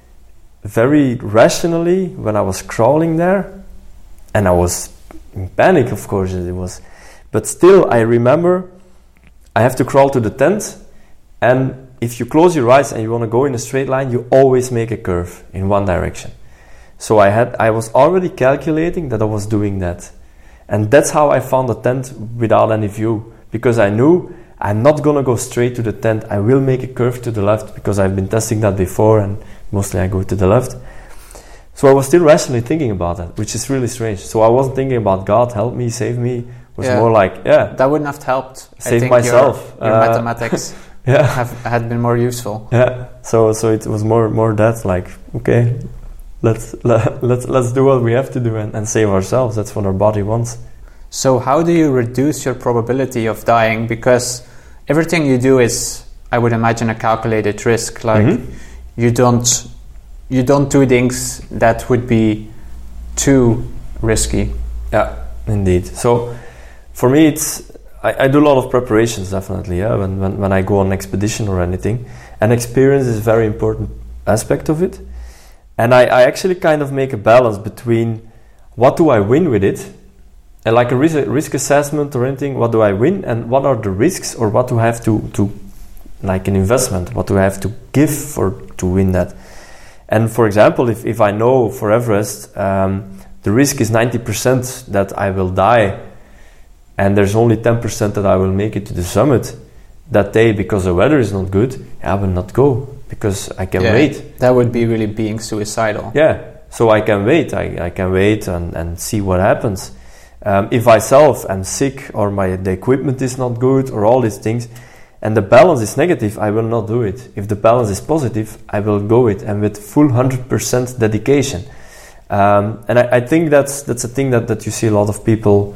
very rationally when I was crawling there, and I was in panic, of course it was. But still, I remember I have to crawl to the tent, and if you close your eyes and you want to go in a straight line, you always make a curve in one direction. So I was already calculating that I was doing that. And that's how I found the tent without any view, because I knew I'm not going to go straight to the tent. I will make a curve to the left, because I've been testing that before, and mostly I go to the left. So I was still rationally thinking about that, which is really strange. So I wasn't thinking about God, help me, save me. It was more like, that wouldn't have helped. Save myself. Your mathematics had been more useful. Yeah. So it was more that, like, okay, let's do what we have to do and save ourselves. That's what our body wants. So how do you reduce your probability of dying? Because everything you do is, I would imagine, a calculated risk. Like you don't do things that would be too risky. Yeah, indeed. So For me, I do a lot of preparations, definitely, yeah, when I go on an expedition or anything. And experience is a very important aspect of it. And I actually kind of make a balance between what do I win with it, and like a risk assessment or anything, what do I win, and what are the risks, or what do I have to like an investment, what do I have to give to win that. And for example, if I know for Everest, the risk is 90% that I will die, and there's only 10% that I will make it to the summit that day because the weather is not good, I will not go because I can wait. That would be really being suicidal. Yeah, so I can wait. I can wait and see what happens. If I am sick, or the equipment is not good, or all these things, and the balance is negative, I will not do it. If the balance is positive, I will go it, and with full 100% dedication. And I think that's a thing that you see a lot of people.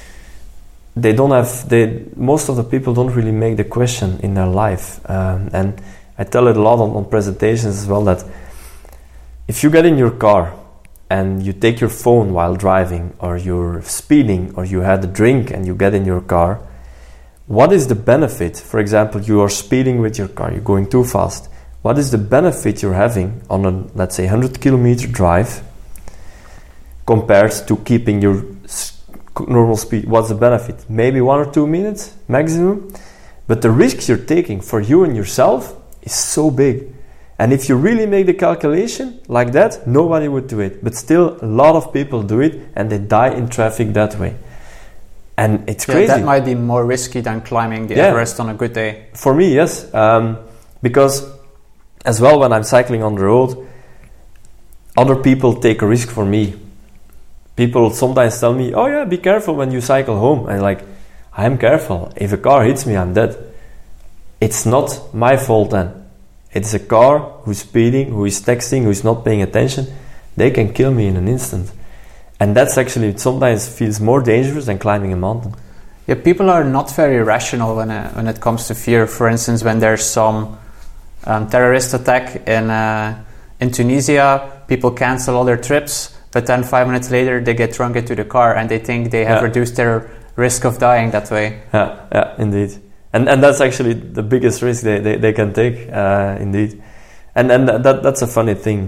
Most of the people don't really make the question in their life, and I tell it a lot on presentations as well, that if you get in your car and you take your phone while driving, or you're speeding, or you had a drink and you get in your car, what is the benefit? For example, you are speeding with your car, you're going too fast. What is the benefit you're having on a, let's say, 100 kilometer drive compared to keeping your normal speed? What's the benefit? Maybe 1 or 2 minutes maximum, but the risks you're taking for you and yourself is so big. And if you really make the calculation like that, nobody would do it, but still a lot of people do it, and they die in traffic that way. And it's crazy. That might be more risky than climbing the Everest on a good day. For me, yes, because as well, when I'm cycling on the road, other people take a risk for me. People sometimes tell me, oh yeah, be careful when you cycle home. And like, I'm careful. If a car hits me, I'm dead. It's not my fault then. It's a car who's speeding, who is texting, who is not paying attention. They can kill me in an instant. And that's actually sometimes feels more dangerous than climbing a mountain. Yeah, people are not very rational when it comes to fear. For instance, when there's some terrorist attack in Tunisia, people cancel all their trips, but then 5 minutes later they get drunk into the car and they think they have reduced their risk of dying that way. Yeah, indeed. And that's actually the biggest risk they can take, indeed. And that's a funny thing.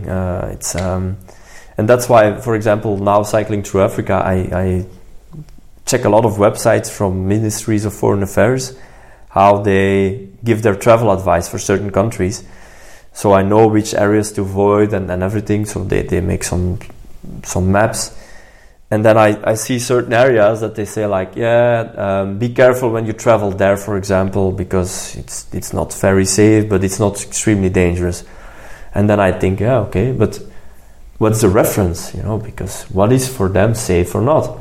And that's why, for example, now cycling through Africa, I check a lot of websites from ministries of foreign affairs, how they give their travel advice for certain countries. So I know which areas to avoid and everything. So they make some maps. And then I see certain areas that they say like, be careful when you travel there, for example, because it's not very safe, but it's not extremely dangerous. And then I think, okay, but what's the reference, because what is for them safe or not?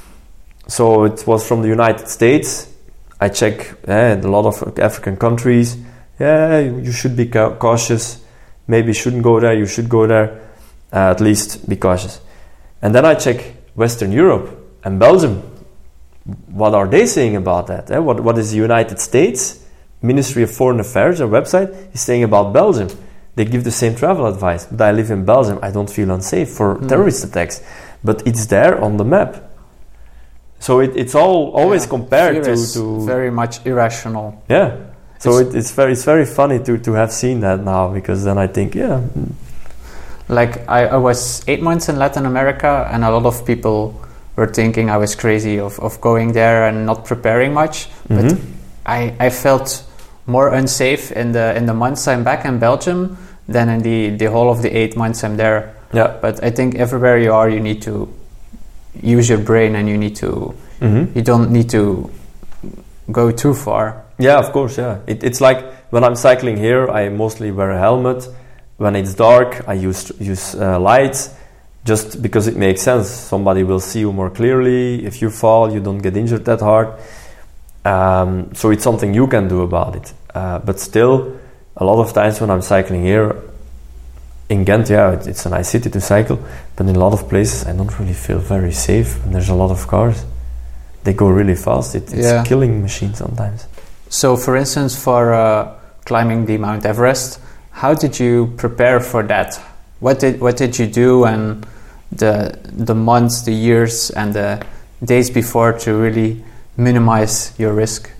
So it was from the United States. I check a lot of African countries. You should be cautious. Maybe you shouldn't go there, you should go there. At least be cautious. And then I check Western Europe and Belgium. What are they saying about that? What is the United States Ministry of Foreign Affairs, their website, is saying about Belgium? They give the same travel advice, but I live in Belgium. I don't feel unsafe for terrorist attacks, but it's there on the map. So it's always compared to very much irrational. Yeah. So it's very funny to have seen that now, because then I think Like I was 8 months in Latin America, and a lot of people were thinking I was crazy of going there and not preparing much. But I felt more unsafe in the months I'm back in Belgium than in the whole of the 8 months I'm there. Yeah. But I think everywhere you are, you need to use your brain, and you need to you don't need to go too far. Yeah, of course. Yeah, it's like when I'm cycling here, I mostly wear a helmet. When it's dark, I use lights, just because it makes sense. Somebody will see you more clearly. If you fall, you don't get injured that hard. So it's something you can do about it. But still, a lot of times when I'm cycling here in Ghent, it's a nice city to cycle, but in a lot of places I don't really feel very safe. And there's a lot of cars. They go really fast. It's a killing machine sometimes. So, for instance, for climbing the Mount Everest, how did you prepare for that? What did you do, and the months, the years, and the days before to really minimize your risk?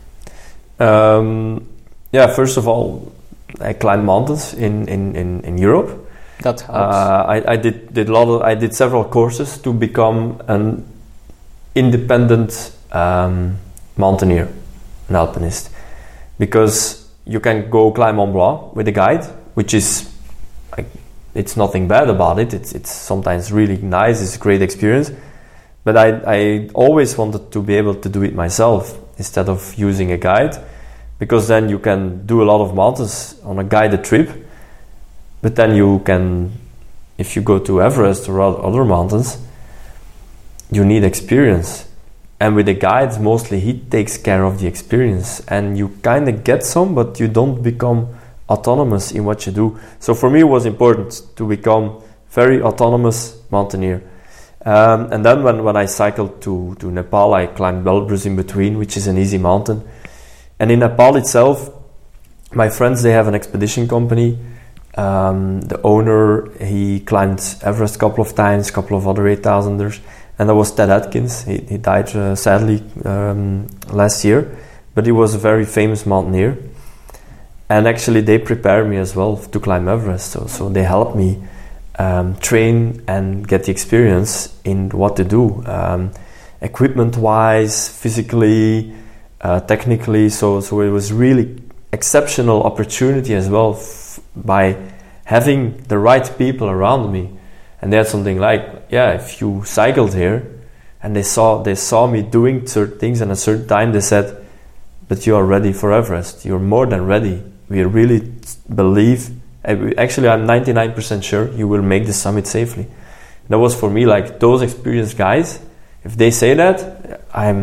First of all, I climbed mountains in Europe. That helps. I did several courses to become an independent mountaineer, an alpinist, because you can go climb Mont Blanc with a guide, which is it's nothing bad about it. It's sometimes really nice. It's a great experience. But I always wanted to be able to do it myself instead of using a guide, because then you can do a lot of mountains on a guided trip. But then you can, if you go to Everest or other mountains, you need experience. And with a guide, mostly he takes care of the experience. And you kind of get some, but you don't become autonomous in what you do. So for me, it was important to become very autonomous mountaineer. And then when I cycled to Nepal, I climbed Elbrus in between, which is an easy mountain. And in Nepal itself, my friends, they have an expedition company. The owner, he climbed Everest a couple of times, a couple of other 8,000ers. And that was Ted Atkins. He died sadly last year. But he was a very famous mountaineer. And actually they prepared me as well to climb Everest. So they helped me train and get the experience in what to do. Equipment-wise, physically, technically. So it was really exceptional opportunity as well by having the right people around me. And they had something like, if you cycled here and they saw me doing certain things and at a certain time, they said, but you are ready for Everest. You're more than ready. We really believe, actually I'm 99% sure you will make the summit safely. That was for me like those experienced guys. If they say that,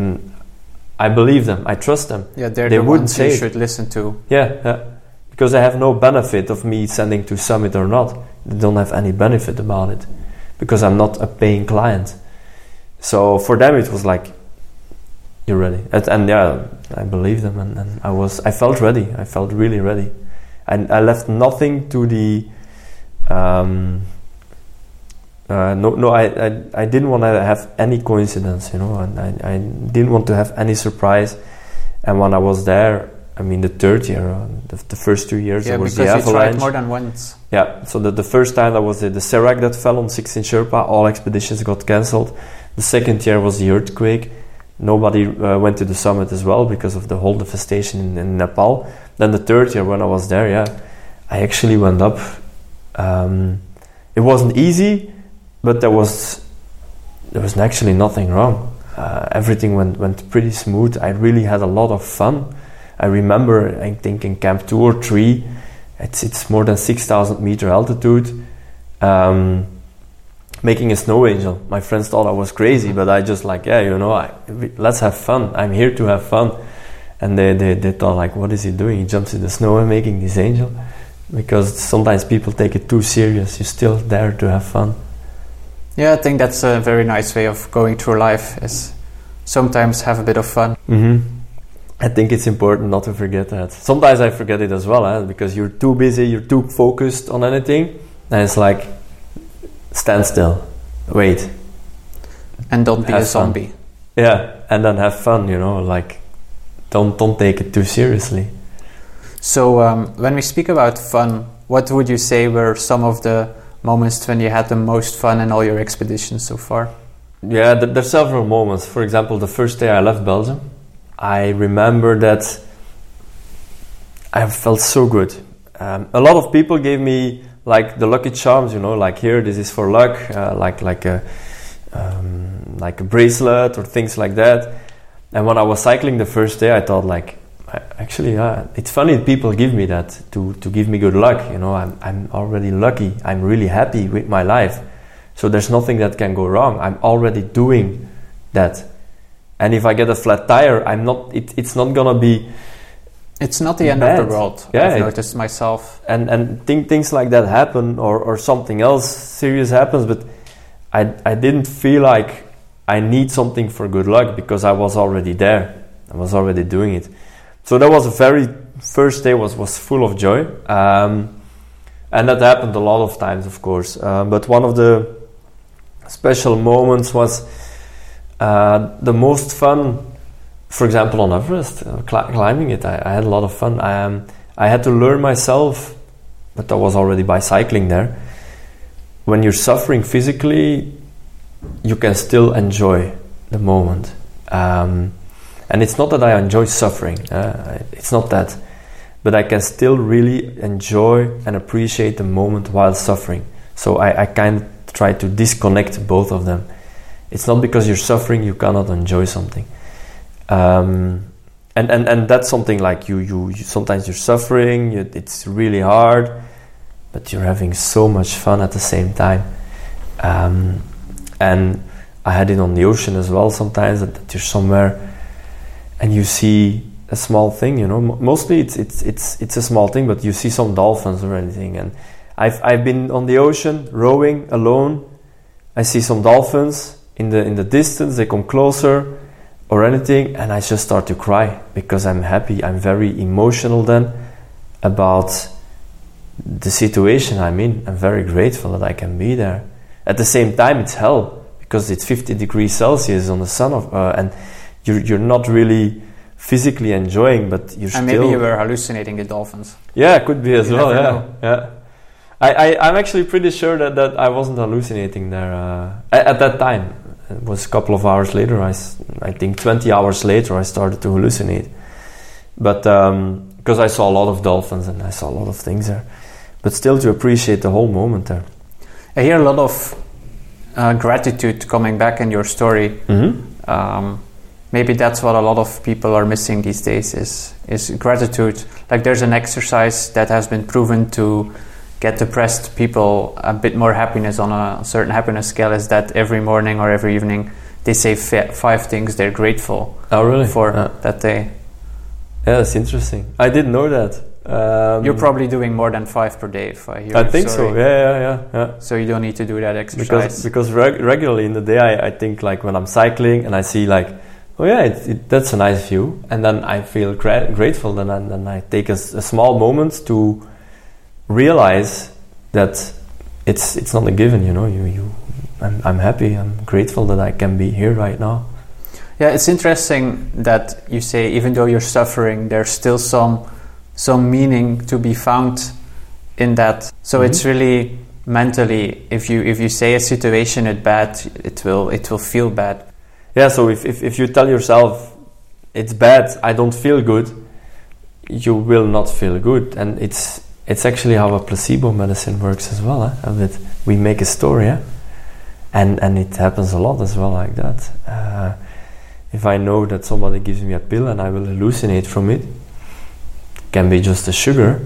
I believe them. I trust them. Yeah, they're the ones you should listen to. Yeah. Because they have no benefit of me sending to summit or not. They don't have any benefit about it because I'm not a paying client. So for them it was like, you're ready. And I believe them, and I felt ready. I felt really ready. And I left nothing to the I didn't want to have any coincidence, and I didn't want to have any surprise. And when I was there, I mean the third year, the first 2 years, there was the avalanche. Yeah, because you tried more than once. Yeah, so the first time that was the Serac that fell on 16 Sherpa, all expeditions got cancelled. The second year was the earthquake. Nobody went to the summit as well because of the whole devastation in Nepal. Then the third year when I was there, I actually went up. It wasn't easy, but there was actually nothing wrong. Everything went pretty smooth. I really had a lot of fun. I remember, I think in Camp 2 or 3, it's more than 6,000 meter altitude. Making a snow angel. My friends thought I was crazy, but I just let's have fun. I'm here to have fun. And they thought like, what is he doing? He jumps in the snow and making this angel. Because sometimes people take it too serious. You're still there to have fun. Yeah, I think that's a very nice way of going through life, is sometimes have a bit of fun. Mm-hmm. I think it's important not to forget that. Sometimes I forget it as well, because you're too busy, you're too focused on anything. And it's like, stand still, wait, and don't be a zombie. Yeah, and then have fun. Don't take it too seriously. So when we speak about fun, what would you say were some of the moments when you had the most fun in all your expeditions so far? Yeah, there's several moments. For example, the first day I left Belgium, I remember that I felt so good. A lot of people gave me like the lucky charms, like here, this is for luck, like a bracelet or things like that. And when I was cycling the first day, I thought like, it's funny people give me that to give me good luck. I'm already lucky. I'm really happy with my life. So there's nothing that can go wrong. I'm already doing that. And if I get a flat tire, it's not gonna be. It's not the end of the world. Yeah, I've noticed myself. And things like that happen, or something else serious happens, but I didn't feel like I need something for good luck because I was already there. I was already doing it. So that was first day was full of joy. And that happened a lot of times, of course. But one of the special moments was the most fun for example, on Everest, climbing it, I had a lot of fun. I had to learn myself, but I was already bicycling there. When you're suffering physically, you can still enjoy the moment. And it's not that I enjoy suffering. It's not that. But I can still really enjoy and appreciate the moment while suffering. So I kind of try to disconnect both of them. It's not because you're suffering you cannot enjoy something. And that's something like you sometimes you're suffering, it's really hard, but you're having so much fun at the same time. And I had it on the ocean as well sometimes, that you're somewhere and you see a small thing, you know. Mostly it's a small thing, but you see some dolphins or anything. And I've been on the ocean rowing alone. I see some dolphins in the distance. They come closer or anything, and I just start to cry because I'm happy. I'm very emotional then about the situation I'm in. I'm very grateful that I can be there. At the same time, it's hell because it's 50 degrees Celsius on the sun, and you're not really physically enjoying, but you're still... And maybe you were hallucinating the dolphins. Yeah, it could be as well, know. Yeah. I'm actually pretty sure that I wasn't hallucinating there at that time. It was a couple of hours later, I think 20 hours later, I started to hallucinate. But because I saw a lot of dolphins and I saw a lot of things there. But still to appreciate the whole moment there. I hear a lot of gratitude coming back in your story. Mm-hmm. Maybe that's what a lot of people are missing these days is gratitude. Like there's an exercise that has been proven to get depressed people a bit more happiness on a certain happiness scale, is that every morning or every evening they say 5 things they're grateful for that day. Yeah, that's interesting. I didn't know that. You're probably doing more than 5 per day if I hear. I think so. Yeah. So you don't need to do that exercise. Because regularly in the day I think like when I'm cycling and I see like, oh yeah, that's a nice view, and then I feel grateful. Then I take a small moment to realize that it's not a given, you know. I'm happy. I'm grateful that I can be here right now. Yeah, it's interesting that you say even though you're suffering, there's still some meaning to be found in that. So it's really mentally, if you say a situation is bad, it will feel bad. Yeah. So if you tell yourself it's bad, I don't feel good, you will not feel good, and it's actually how a placebo medicine works as well. We make a story, and it happens a lot as well like that. If I know that somebody gives me a pill and I will hallucinate from it, can be just a sugar,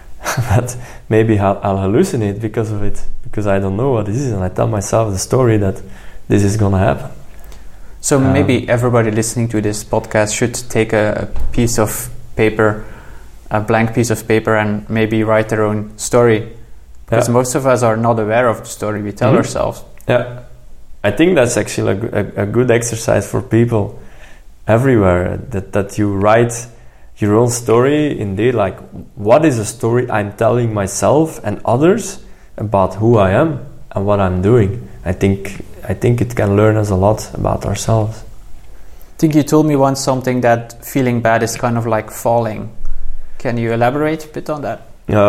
but maybe I'll hallucinate because of it, because I don't know what it is, and I tell myself the story that this is gonna happen. So maybe everybody listening to this podcast should take a piece of paper, a blank piece of paper, and maybe write their own story, because most of us are not aware of the story we tell ourselves. Yeah, I think that's actually a good exercise for people everywhere, that you write your own story. Indeed, like, what is a story I'm telling myself and others about who I am and what I'm doing? I think it can learn us a lot about ourselves. I think you told me once something that feeling bad is kind of like falling. Can you elaborate a bit on that?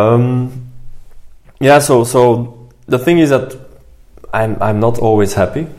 Yeah. So the thing is that I'm not always happy,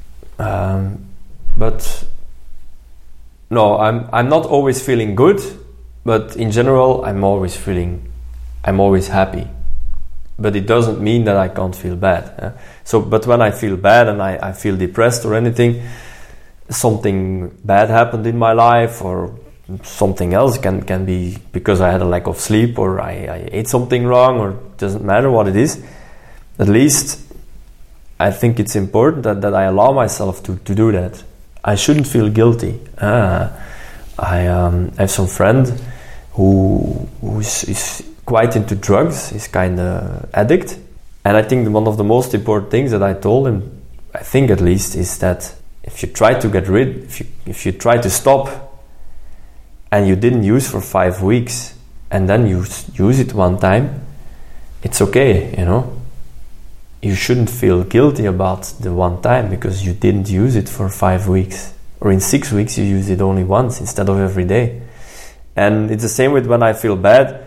but no, I'm not always feeling good. But in general, I'm always happy. But it doesn't mean that I can't feel bad. But when I feel bad and I feel depressed or anything, something bad happened in my life, or something else can be because I had a lack of sleep, or I ate something wrong, or it doesn't matter what it is. At least I think it's important that I allow myself to do that. I shouldn't feel guilty. I have some friend who is quite into drugs. He's kind of addict, and I think one of the most important things that I told him, I think at least, is that if you try to if you try to stop, and you didn't use for 5 weeks, and then you use it one time, it's okay, you know. You shouldn't feel guilty about the one time because you didn't use it for 5 weeks. or in 6 weeks you use it only once instead of every day. And it's the same with when I feel bad.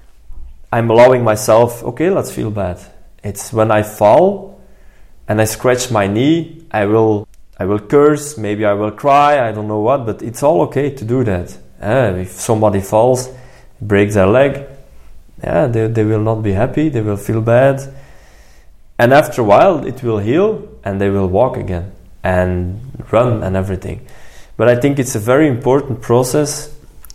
I'm allowing myself, okay, let's feel bad. It's when I fall and I scratch my knee, I will curse, maybe I will cry, I don't know what, but it's all okay to do that. If somebody falls, breaks their leg, they will not be happy, they will feel bad. And after a while, it will heal and they will walk again and run and everything. But I think it's a very important process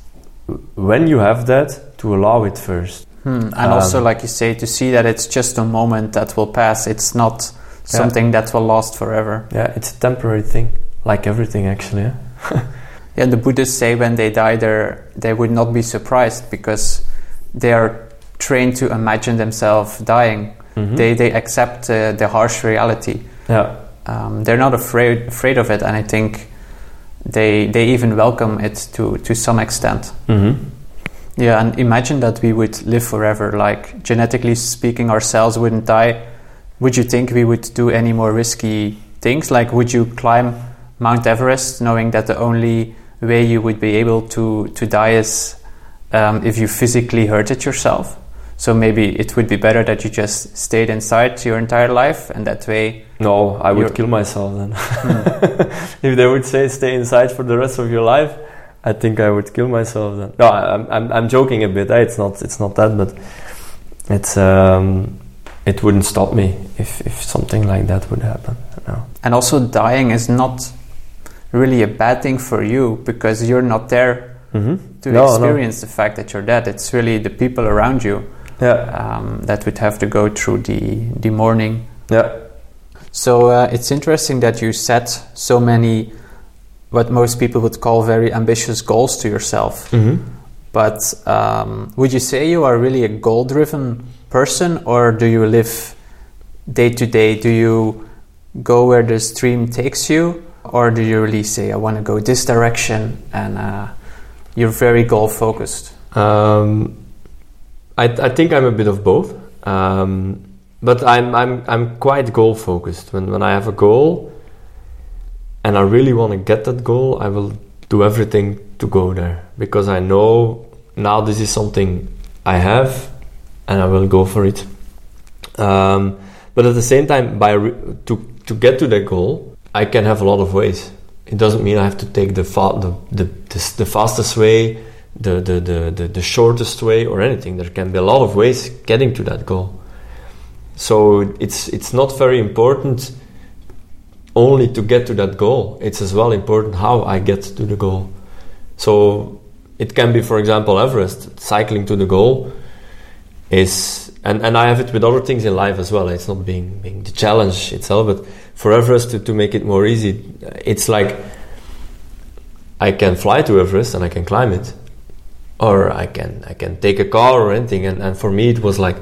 when you have that to allow it first. And also, like you say, to see that it's just a moment that will pass. It's not something that will last forever. Yeah, it's a temporary thing, like everything actually. Yeah, the Buddhists say when they die, they would not be surprised because they are trained to imagine themselves dying. Mm-hmm. They accept the harsh reality. Yeah, they're not afraid of it, and I think they even welcome it to some extent. Mm-hmm. Yeah, and imagine that we would live forever. Like, genetically speaking, our cells wouldn't die. Would you think we would do any more risky things? Like, would you climb Mount Everest knowing that the only way you would be able to die is if you physically hurted yourself? So maybe it would be better that you just stayed inside your entire life, and that way... No, I would kill myself then. If they would say stay inside for the rest of your life, I think I would kill myself then. No, I'm joking a bit. It's not that, but it's it wouldn't stop me if something like that would happen. No. And also, dying is not really a bad thing for you because you're not there to experience the fact that you're dead. It's really the people around you that would have to go through the mourning. Yeah. So it's interesting that you set so many, what most people would call very ambitious goals to yourself. Mm-hmm. But would you say you are really a goal-driven person, or do you live day to day? Do you go where the stream takes you, or do you really say, I want to go this direction, and you're very goal-focused? I think I'm a bit of both, but I'm quite goal-focused. When I have a goal and I really want to get that goal, I will do everything to go there because I know now this is something I have, and I will go for it. But at the same time, to get to that goal, I can have a lot of ways. It doesn't mean I have to take the fastest way, the shortest way, or anything. There can be a lot of ways getting to that goal. So it's not very important only to get to that goal. It's as well important how I get to the goal. So it can be, for example, Everest. Cycling to the goal is, and I have it with other things in life as well. It's not being the challenge itself, but for Everest to make it more easy, it's like I can fly to Everest and I can climb it, or I can take a car or anything. And for me, it was like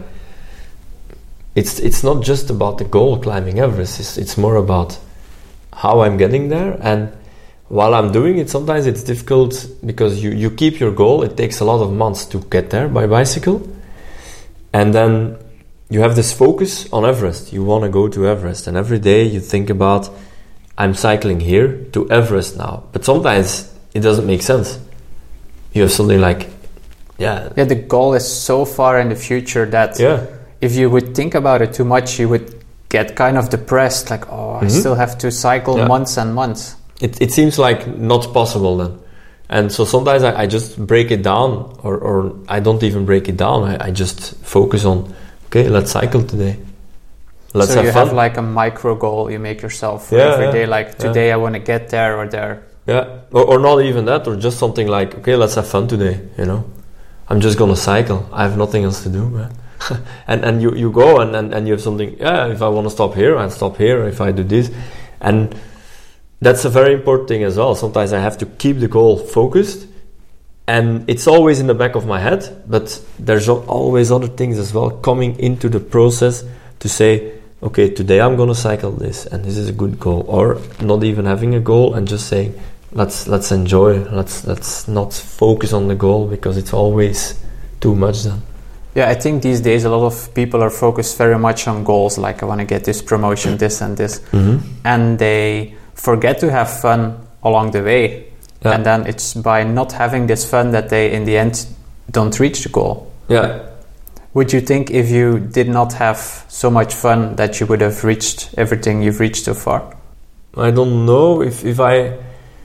it's not just about the goal, climbing Everest. It's more about how I'm getting there. And while I'm doing it, sometimes it's difficult because you keep your goal. It takes a lot of months to get there by bicycle. And then you have this focus on Everest. You want to go to Everest. And every day you think about, I'm cycling here to Everest now. But sometimes it doesn't make sense. You have something like, the goal is so far in the future that if you would think about it too much, you would get kind of depressed. Like, I still have to cycle months and months. It seems like not possible then. And so sometimes I just break it down, or I don't even break it down. I just focus on, okay, let's cycle today. Let's have fun. Have like a micro goal you make yourself for every day. Like today I want to get there or there. Yeah, or not even that, or just something like, okay, let's have fun today. I'm just gonna cycle. I have nothing else to do, man. and you go and you have something. Yeah, if I want to stop here, I'll stop here. If I do this, and that's a very important thing as well. Sometimes I have to keep the goal focused, and it's always in the back of my head, but there's always other things as well coming into the process to say, okay, today I'm going to cycle this, and this is a good goal. Or not even having a goal and just saying, let's enjoy, let's not focus on the goal because it's always too much then. Yeah, I think these days a lot of people are focused very much on goals, like I want to get this promotion, this and this, and they forget to have fun along the way. Yeah. And then it's by not having this fun that they in the end don't reach the goal. Yeah. Would you think if you did not have so much fun that you would have reached everything you've reached so far? I don't know if I...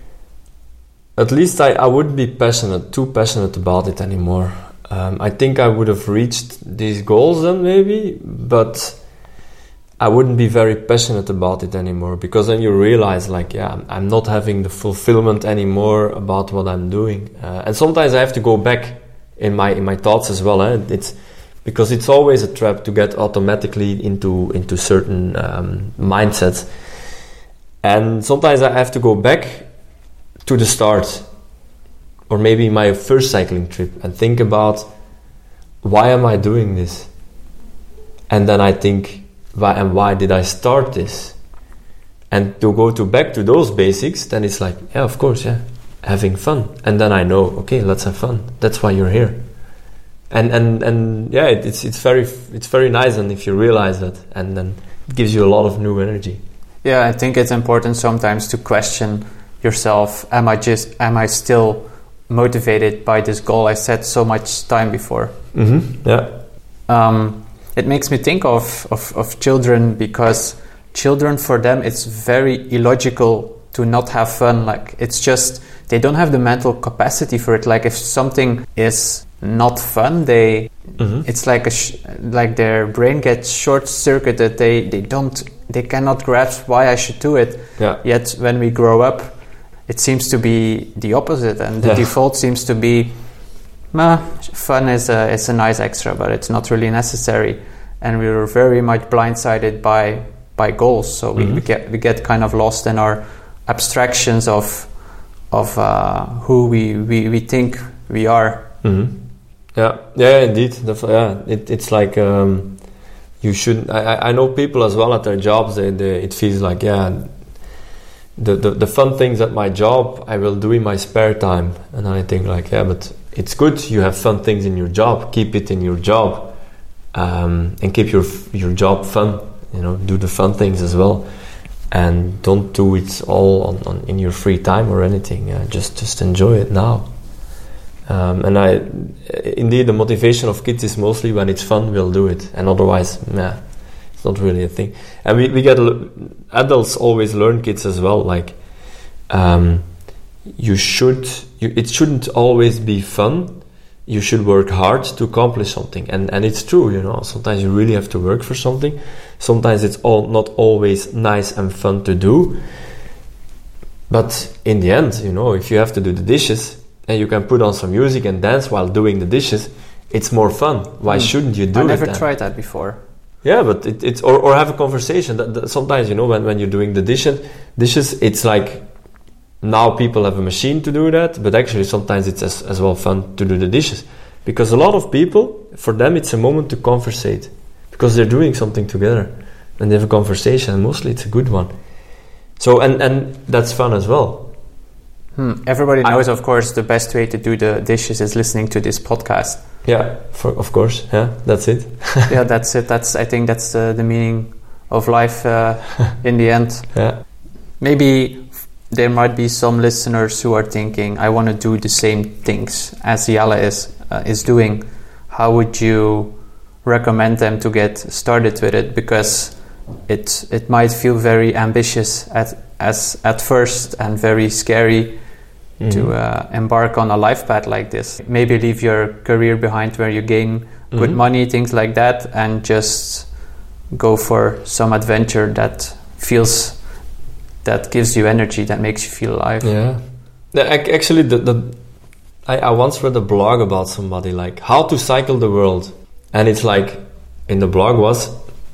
At least I wouldn't be too passionate about it anymore. I think I would have reached these goals then maybe, but I wouldn't be very passionate about it anymore, because then you realize like, yeah, I'm not having the fulfillment anymore about what I'm doing. And sometimes I have to go back in my thoughts as well. It's because it's always a trap to get automatically into certain mindsets. And sometimes I have to go back to the start, or maybe my first cycling trip, and think about, why am I doing this? And then I think, why did I start this? And to go back to those basics, then it's like, yeah, of course, yeah, having fun. And then I know, okay, let's have fun. That's why you're here. And yeah, it's very nice, and if you realize that, and then it gives you a lot of new energy. Yeah, I think it's important sometimes to question yourself. Am I still motivated by this goal I set so much time before? Mm-hmm. Yeah. It makes me think of children, because children, for them it's very illogical to not have fun. Like, it's just they don't have the mental capacity for it. Like, if something is not fun, it's like like their brain gets short circuited. They cannot grasp why I should do it. Yeah. Yet when we grow up, it seems to be the opposite, and the default seems to be, fun is a nice extra, but it's not really necessary. And we were very much blindsided by goals, so we get kind of lost in our abstractions of who we think we are. Mm-hmm. Yeah, indeed. It's like you should. I know people as well at their jobs. It feels like, yeah, the fun things at my job I will do in my spare time, and I think like, yeah, but it's good you have fun things in your job. Keep it in your job, and keep your job fun. Do the fun things as well, and don't do it all on in your free time or anything. Just enjoy it now. And indeed, the motivation of kids is mostly when it's fun, we'll do it, and otherwise, it's not really a thing. And we get adults always learn kids as well. Like, it shouldn't always be fun. You should work hard to accomplish something, and it's true. Sometimes you really have to work for something. Sometimes it's not always nice and fun to do. But in the end, if you have to do the dishes, and you can put on some music and dance while doing the dishes, it's more fun. Why shouldn't you do it? I never tried that before. Yeah, but it's or have a conversation. That sometimes, when you're doing the dishes, it's like, now people have a machine to do that, but actually sometimes it's as well fun to do the dishes. Because a lot of people, for them it's a moment to conversate, because they're doing something together and they have a conversation, and mostly it's a good one. So, and that's fun as well. Everybody knows, of course, the best way to do the dishes is listening to this podcast. Yeah, of course. Yeah, that's it. Yeah, that's it. I think that's the meaning of life in the end. Yeah. Maybe there might be some listeners who are thinking, I want to do the same things as Jelle is doing. How would you recommend them to get started with it? Because it might feel very ambitious at first, and very scary to embark on a life path like this. Maybe leave your career behind where you gain good money, things like that, and just go for some adventure that gives you energy, that makes you feel alive. Yeah. Actually, I once read a blog about somebody, like, how to cycle the world. And it's like, in the blog was,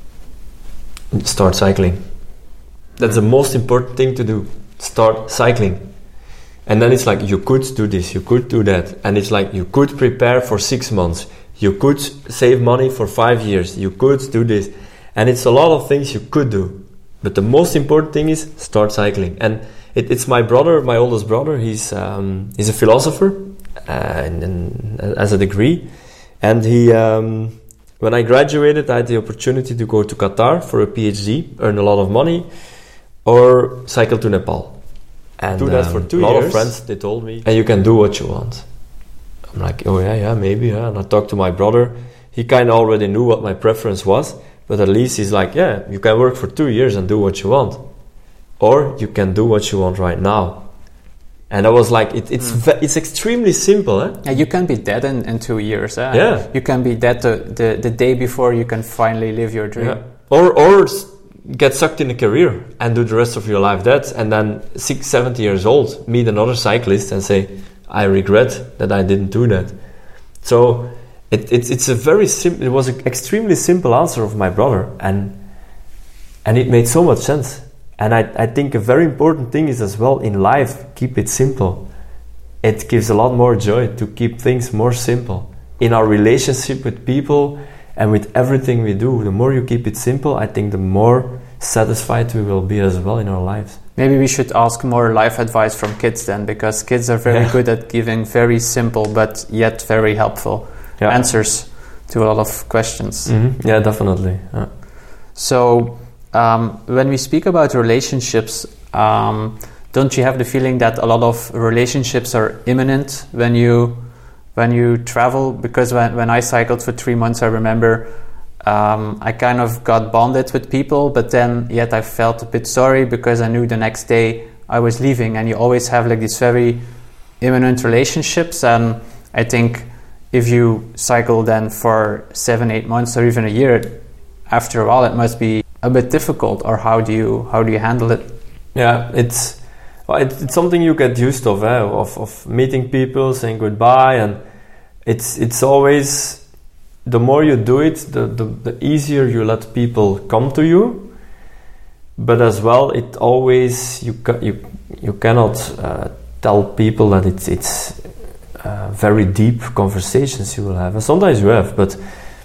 start cycling. That's the most important thing to do. Start cycling. And then it's like, you could do this, you could do that. And it's like, you could prepare for 6 months. You could save money for 5 years. You could do this. And it's a lot of things you could do. But the most important thing is start cycling. And it's my brother, my oldest brother. He's a philosopher and as a degree. And he, when I graduated, I had the opportunity to go to Qatar for a PhD, earn a lot of money, or cycle to Nepal. And do that for 2 years. A lot of friends, they told me, and you can do what you want. I'm like, oh yeah, maybe. Yeah. And I talked to my brother. He kind of already knew what my preference was, but at least he's like, yeah, you can work for 2 years and do what you want, or you can do what you want right now. And I was like, it's extremely simple. Eh? Yeah, you can be dead in 2 years. Eh? Yeah. You can be dead the day before you can finally live your dream. Yeah. Or get sucked in a career and do the rest of your life that, and then 70 years old, meet another cyclist and say, I regret that I didn't do that. So it's a very simple, it was an extremely simple answer of my brother, and it made so much sense. And I think a very important thing is as well in life, keep it simple. It gives a lot more joy to keep things more simple. In our relationship with people and with everything we do, the more you keep it simple, I think the more satisfied we will be as well in our lives. Maybe we should ask more life advice from kids then, because kids are very good at giving very simple but yet very helpful answers to a lot of questions. Mm-hmm. Yeah, definitely. Yeah. So when we speak about relationships, don't you have the feeling that a lot of relationships are imminent when you travel? Because when I cycled for 3 months, I remember I kind of got bonded with people, but then yet I felt a bit sorry because I knew the next day I was leaving, and you always have like these very imminent relationships. And I think if you cycle then for 7-8 months or even a year, after a while it must be a bit difficult. Or how do you handle it? Yeah, it's something you get used of meeting people, saying goodbye, and it's always, the more you do it, the easier you let people come to you. But as well, it always, you cannot tell people that it's very deep conversations you will have. And sometimes you have, but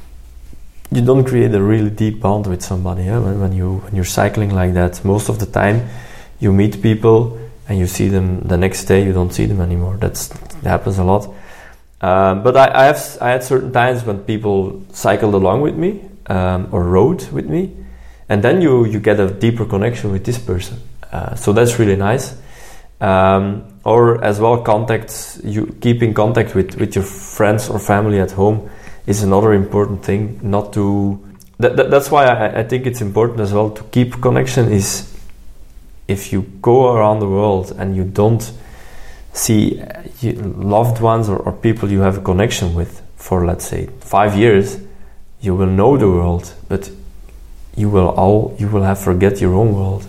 you don't create a really deep bond with somebody. Yeah? When you're cycling like that, most of the time you meet people and you see them the next day, you don't see them anymore. That happens a lot. But I had certain times when people cycled along with me or rode with me, and then you get a deeper connection with this person. So that's really nice. Or as well, keeping contact with your friends or family at home is another important thing. Not to that's why I think it's important as well to keep connection. Is if you go around the world and you don't see loved ones or people you have a connection with for, let's say, 5 years, you will know the world, but you will have forget your own world.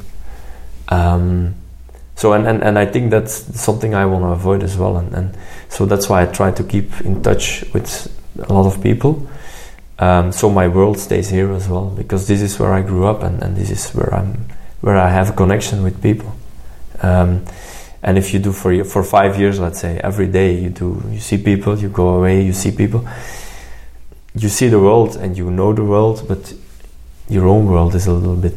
So I think that's something I want to avoid as well, and so that's why I try to keep in touch with a lot of people. So my world stays here as well, because this is where I grew up, and this is where I have a connection with people. And if you do for 5 years, let's say, every day you see people, you go away, you see people, you see the world and you know the world, but your own world is a little bit,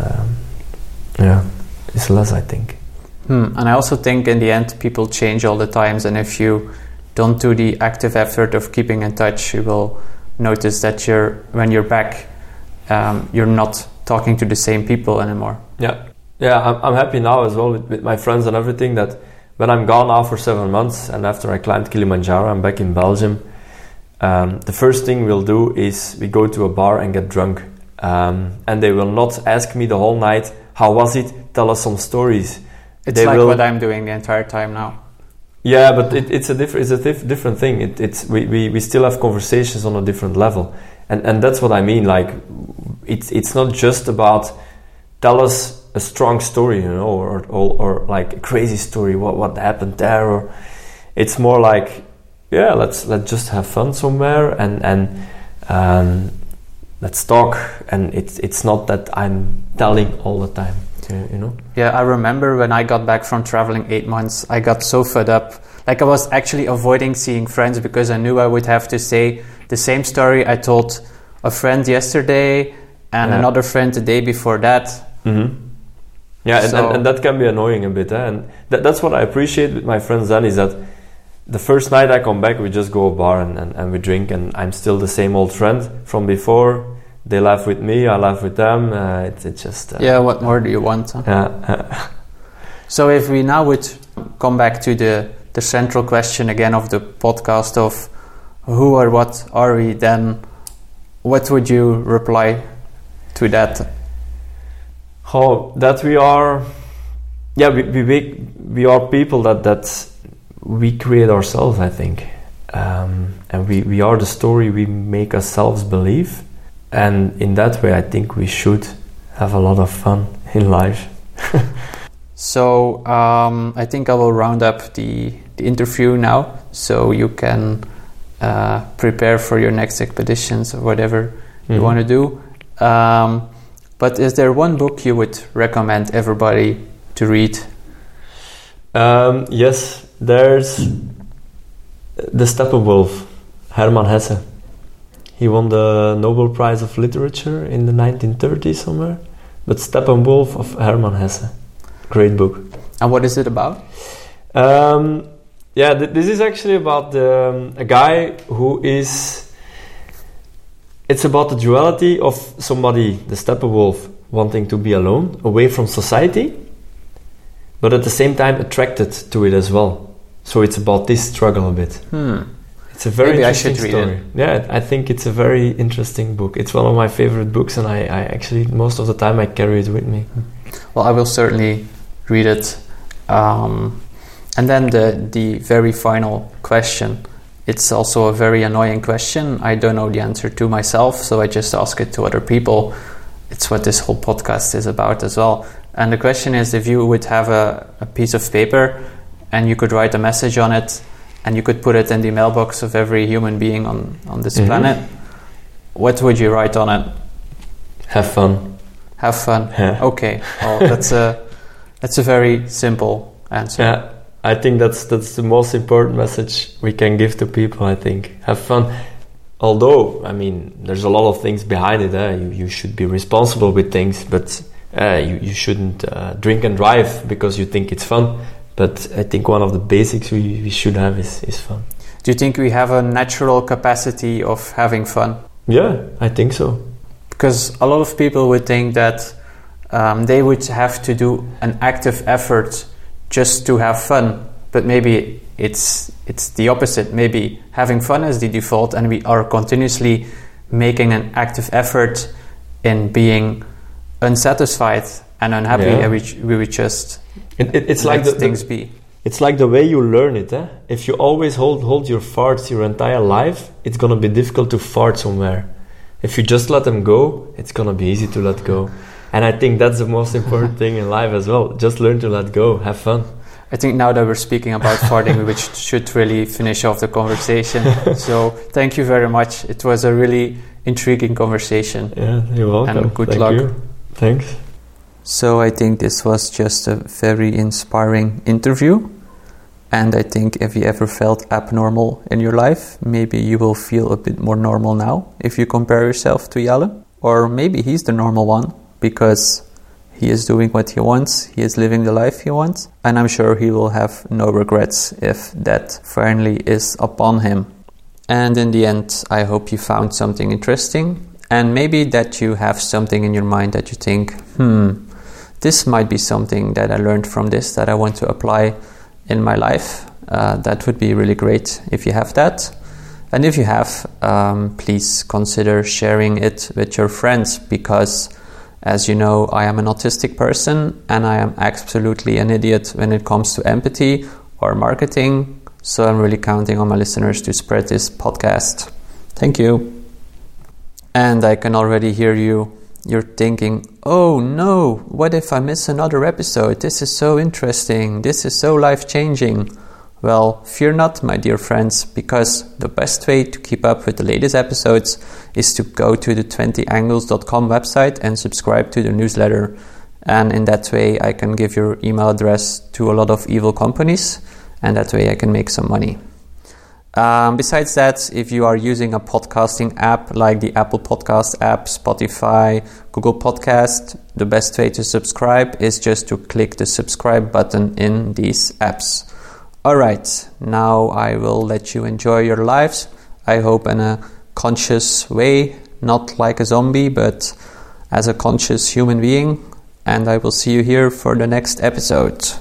it's less, I think. And I also think in the end, people change all the times, and if you don't do the active effort of keeping in touch, you will notice that when you're back, you're not talking to the same people anymore. Yeah, I'm happy now as well with my friends and everything, that when I'm gone now for 7 months and after I climbed Kilimanjaro, I'm back in Belgium. The first thing we'll do is we go to a bar and get drunk. And they will not ask me the whole night, how was it? Tell us some stories. It's what I'm doing the entire time now. Yeah, but it's a different thing. We still have conversations on a different level. And that's what I mean. Like, it's not just about tell us a strong story, or like a crazy story, what happened there, or it's more like, let's just have fun somewhere and let's talk. And it's not that I'm telling all the time, Yeah, I remember when I got back from traveling 8 months, I got so fed up. Like, I was actually avoiding seeing friends because I knew I would have to say the same story I told a friend yesterday and another friend the day before that. Mm-hmm. Yeah, and that can be annoying a bit. And that's what I appreciate with my friends then, is that the first night I come back, we just go to a bar and we drink, and I'm still the same old friend from before. They laugh with me, I laugh with them. It's just... what more do you want? Huh? Yeah. So if we now would come back to the central question again of the podcast of who or what are we, then what would you reply to that? Oh, that we are, we are people that we create ourselves, I think. And we are the story we make ourselves believe. And in that way, I think we should have a lot of fun in life. So I think I will round up the interview now, so you can prepare for your next expeditions or whatever you want to do. But is there one book you would recommend everybody to read? Yes, there's The Steppenwolf, Hermann Hesse. He won the Nobel Prize of Literature in the 1930s somewhere. But Steppenwolf of Hermann Hesse. Great book. And what is it about? This is actually about a guy who is... It's about the duality of somebody, the Steppenwolf, wanting to be alone, away from society, but at the same time attracted to it as well. So it's about this struggle a bit. It's a very interesting story. Yeah, I think it's a very interesting book. It's one of my favorite books, and I actually, most of the time, I carry it with me. Well, I will certainly read it. And then the very final question. It's also a very annoying question. I don't know the answer to myself, so I just ask it to other people. It's what this whole podcast is about as well. And the question is, if you would have a piece of paper and you could write a message on it and you could put it in the mailbox of every human being on this planet, what would you write on it? Have fun. Have fun. Yeah. Okay. Well, that's a very simple answer. Yeah. I think that's the most important message we can give to people, I think. Have fun. Although, I mean, there's a lot of things behind it. You should be responsible with things, but you shouldn't drink and drive because you think it's fun. But I think one of the basics we should have is fun. Do you think we have a natural capacity of having fun? Yeah, I think so. Because a lot of people would think that they would have to do an active effort just to have fun, but maybe it's the opposite. Maybe having fun is the default, and we are continuously making an active effort in being unsatisfied and unhappy, and we would just it's like things be. It's like the way you learn it. If you always hold your farts your entire life, it's gonna be difficult to fart somewhere. If you just let them go, it's gonna be easy to let go. And I think that's the most important thing in life as well. Just learn to let go, have fun. I think now that we're speaking about farting, we should really finish off the conversation. So thank you very much. It was a really intriguing conversation. Yeah, you're welcome. And good luck. You. Thanks. So I think this was just a very inspiring interview. And I think if you ever felt abnormal in your life, maybe you will feel a bit more normal now if you compare yourself to Jalle. Or maybe he's the normal one, because he is doing what he wants, he is living the life he wants, and I'm sure he will have no regrets if that finally is upon him. And in the end, I hope you found something interesting, and maybe that you have something in your mind that you think, this might be something that I learned from this that I want to apply in my life. That would be really great if you have that. And if you have, please consider sharing it with your friends, because as you know, I am an autistic person and I am absolutely an idiot when it comes to empathy or marketing. So I'm really counting on my listeners to spread this podcast. Thank you. And I can already hear you. You're thinking, oh no, what if I miss another episode? This is so interesting. This is so life-changing. Well, fear not, my dear friends, because the best way to keep up with the latest episodes is to go to the 20angles.com website and subscribe to the newsletter. And in that way, I can give your email address to a lot of evil companies, and that way I can make some money. Besides that, if you are using a podcasting app like the Apple Podcast app, Spotify, Google Podcast, the best way to subscribe is just to click the subscribe button in these apps. Alright, now I will let you enjoy your lives. I hope in a conscious way, not like a zombie, but as a conscious human being. And I will see you here for the next episode.